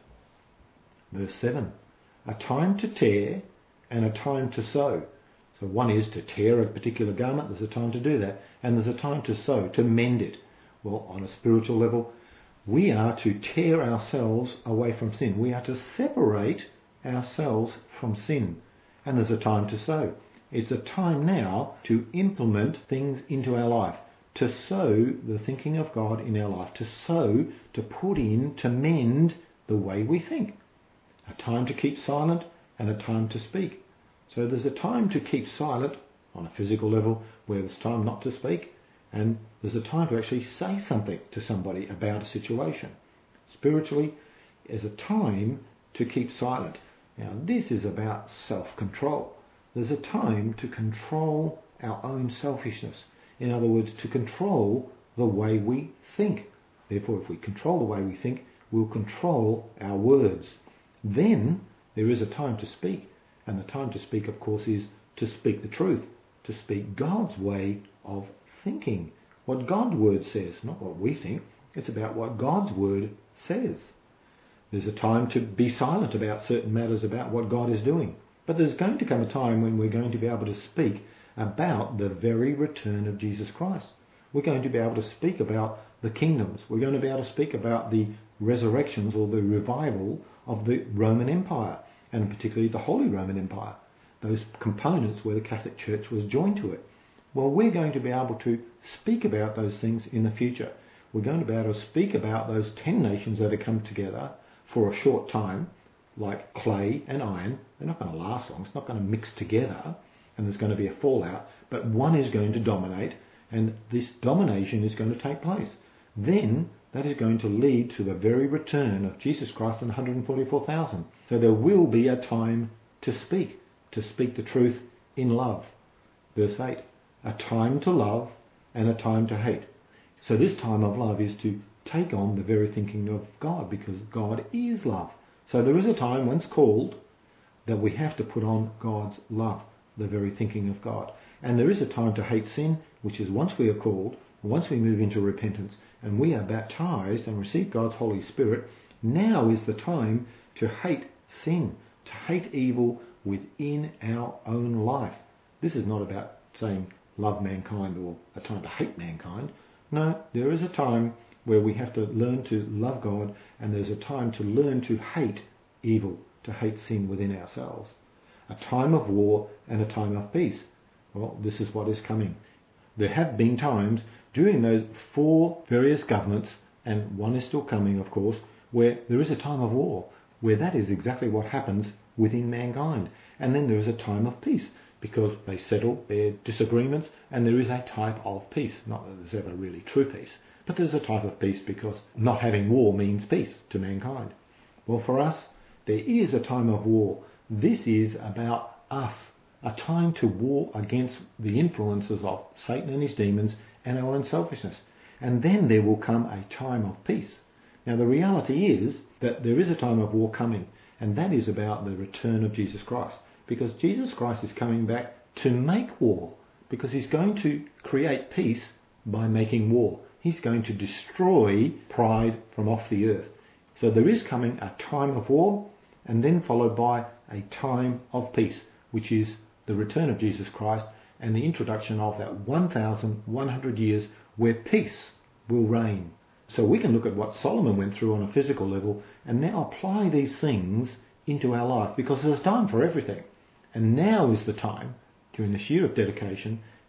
Verse seven, a time to tear and a time to sow. So one is to tear a particular garment, there's a time to do that, and there's a time to sow, to mend it. Well, on a spiritual level, we are to tear ourselves away from sin. We are to separate ourselves from sin. And there's a time to sow. It's a time now to implement things into our life, to sow the thinking of God in our life, to sow, to put in, to mend the way we think. A time to keep silent and a time to speak. So there's a time to keep silent on a physical level where there's time not to speak, and there's a time to actually say something to somebody about a situation. Spiritually, there's a time to keep silent. Now this is about self-control. There's a time to control our own selfishness. In other words, to control the way we think. Therefore, if we control the way we think, we'll control our words. Then there is a time to speak. And the time to speak, of course, is to speak the truth, to speak God's way of thinking. What God's word says, not what we think. It's about what God's word says. There's a time to be silent about certain matters about what God is doing. But there's going to come a time when we're going to be able to speak about the very return of Jesus Christ. We're going to be able to speak about the kingdoms. We're going to be able to speak about the resurrections or the revival of the Roman Empire, and particularly the Holy Roman Empire, those components where the Catholic Church was joined to it. Well, we're going to be able to speak about those things in the future. We're going to be able to speak about those ten nations that have come together for a short time, like clay and iron. They're not going to last long. It's not going to mix together, and there's going to be a fallout, but one is going to dominate, and this domination is going to take place. Then that is going to lead to the very return of Jesus Christ and one hundred forty-four thousand. So there will be a time to speak, to speak the truth in love. Verse eight, a time to love and a time to hate. So this time of love is to take on the very thinking of God, because God is love. So there is a time, once called, that we have to put on God's love, the very thinking of God. And there is a time to hate sin, which is once we are called, once we move into repentance and we are baptized and receive God's Holy Spirit, now is the time to hate sin, to hate evil within our own life. This is not about saying love mankind or a time to hate mankind. No, there is a time where we have to learn to love God, and there's a time to learn to hate evil, to hate sin within ourselves. A time of war and a time of peace. Well, this is what is coming. There have been times during those four various governments, and one is still coming, of course, where there is a time of war, where that is exactly what happens within mankind. And then there is a time of peace, because they settle their disagreements, and there is a type of peace. Not that there's ever really true peace, but there's a type of peace because not having war means peace to mankind. Well, for us, there is a time of war. This is about us, a time to war against the influences of Satan and his demons and our own selfishness. And then there will come a time of peace. Now, the reality is that there is a time of war coming, and that is about the return of Jesus Christ. Because Jesus Christ is coming back to make war, because he's going to create peace by making war. He's going to destroy pride from off the earth. So there is coming a time of war, and then followed by a time of peace, which is the return of Jesus Christ and the introduction of that one thousand one hundred years where peace will reign. So we can look at what Solomon went through on a physical level and now apply these things into our life, because there's time for everything. And now is the time, during this year of dedication,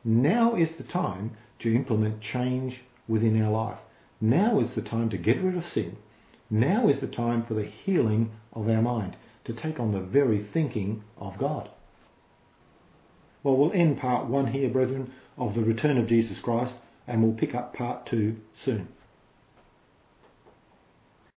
Now is the time to implement change within our life. Now is the time to get rid of sin. Now is the time for the healing of our mind, to take on the very thinking of God. Well, we'll end part one here, brethren, of the return of Jesus Christ, and we'll pick up part two soon.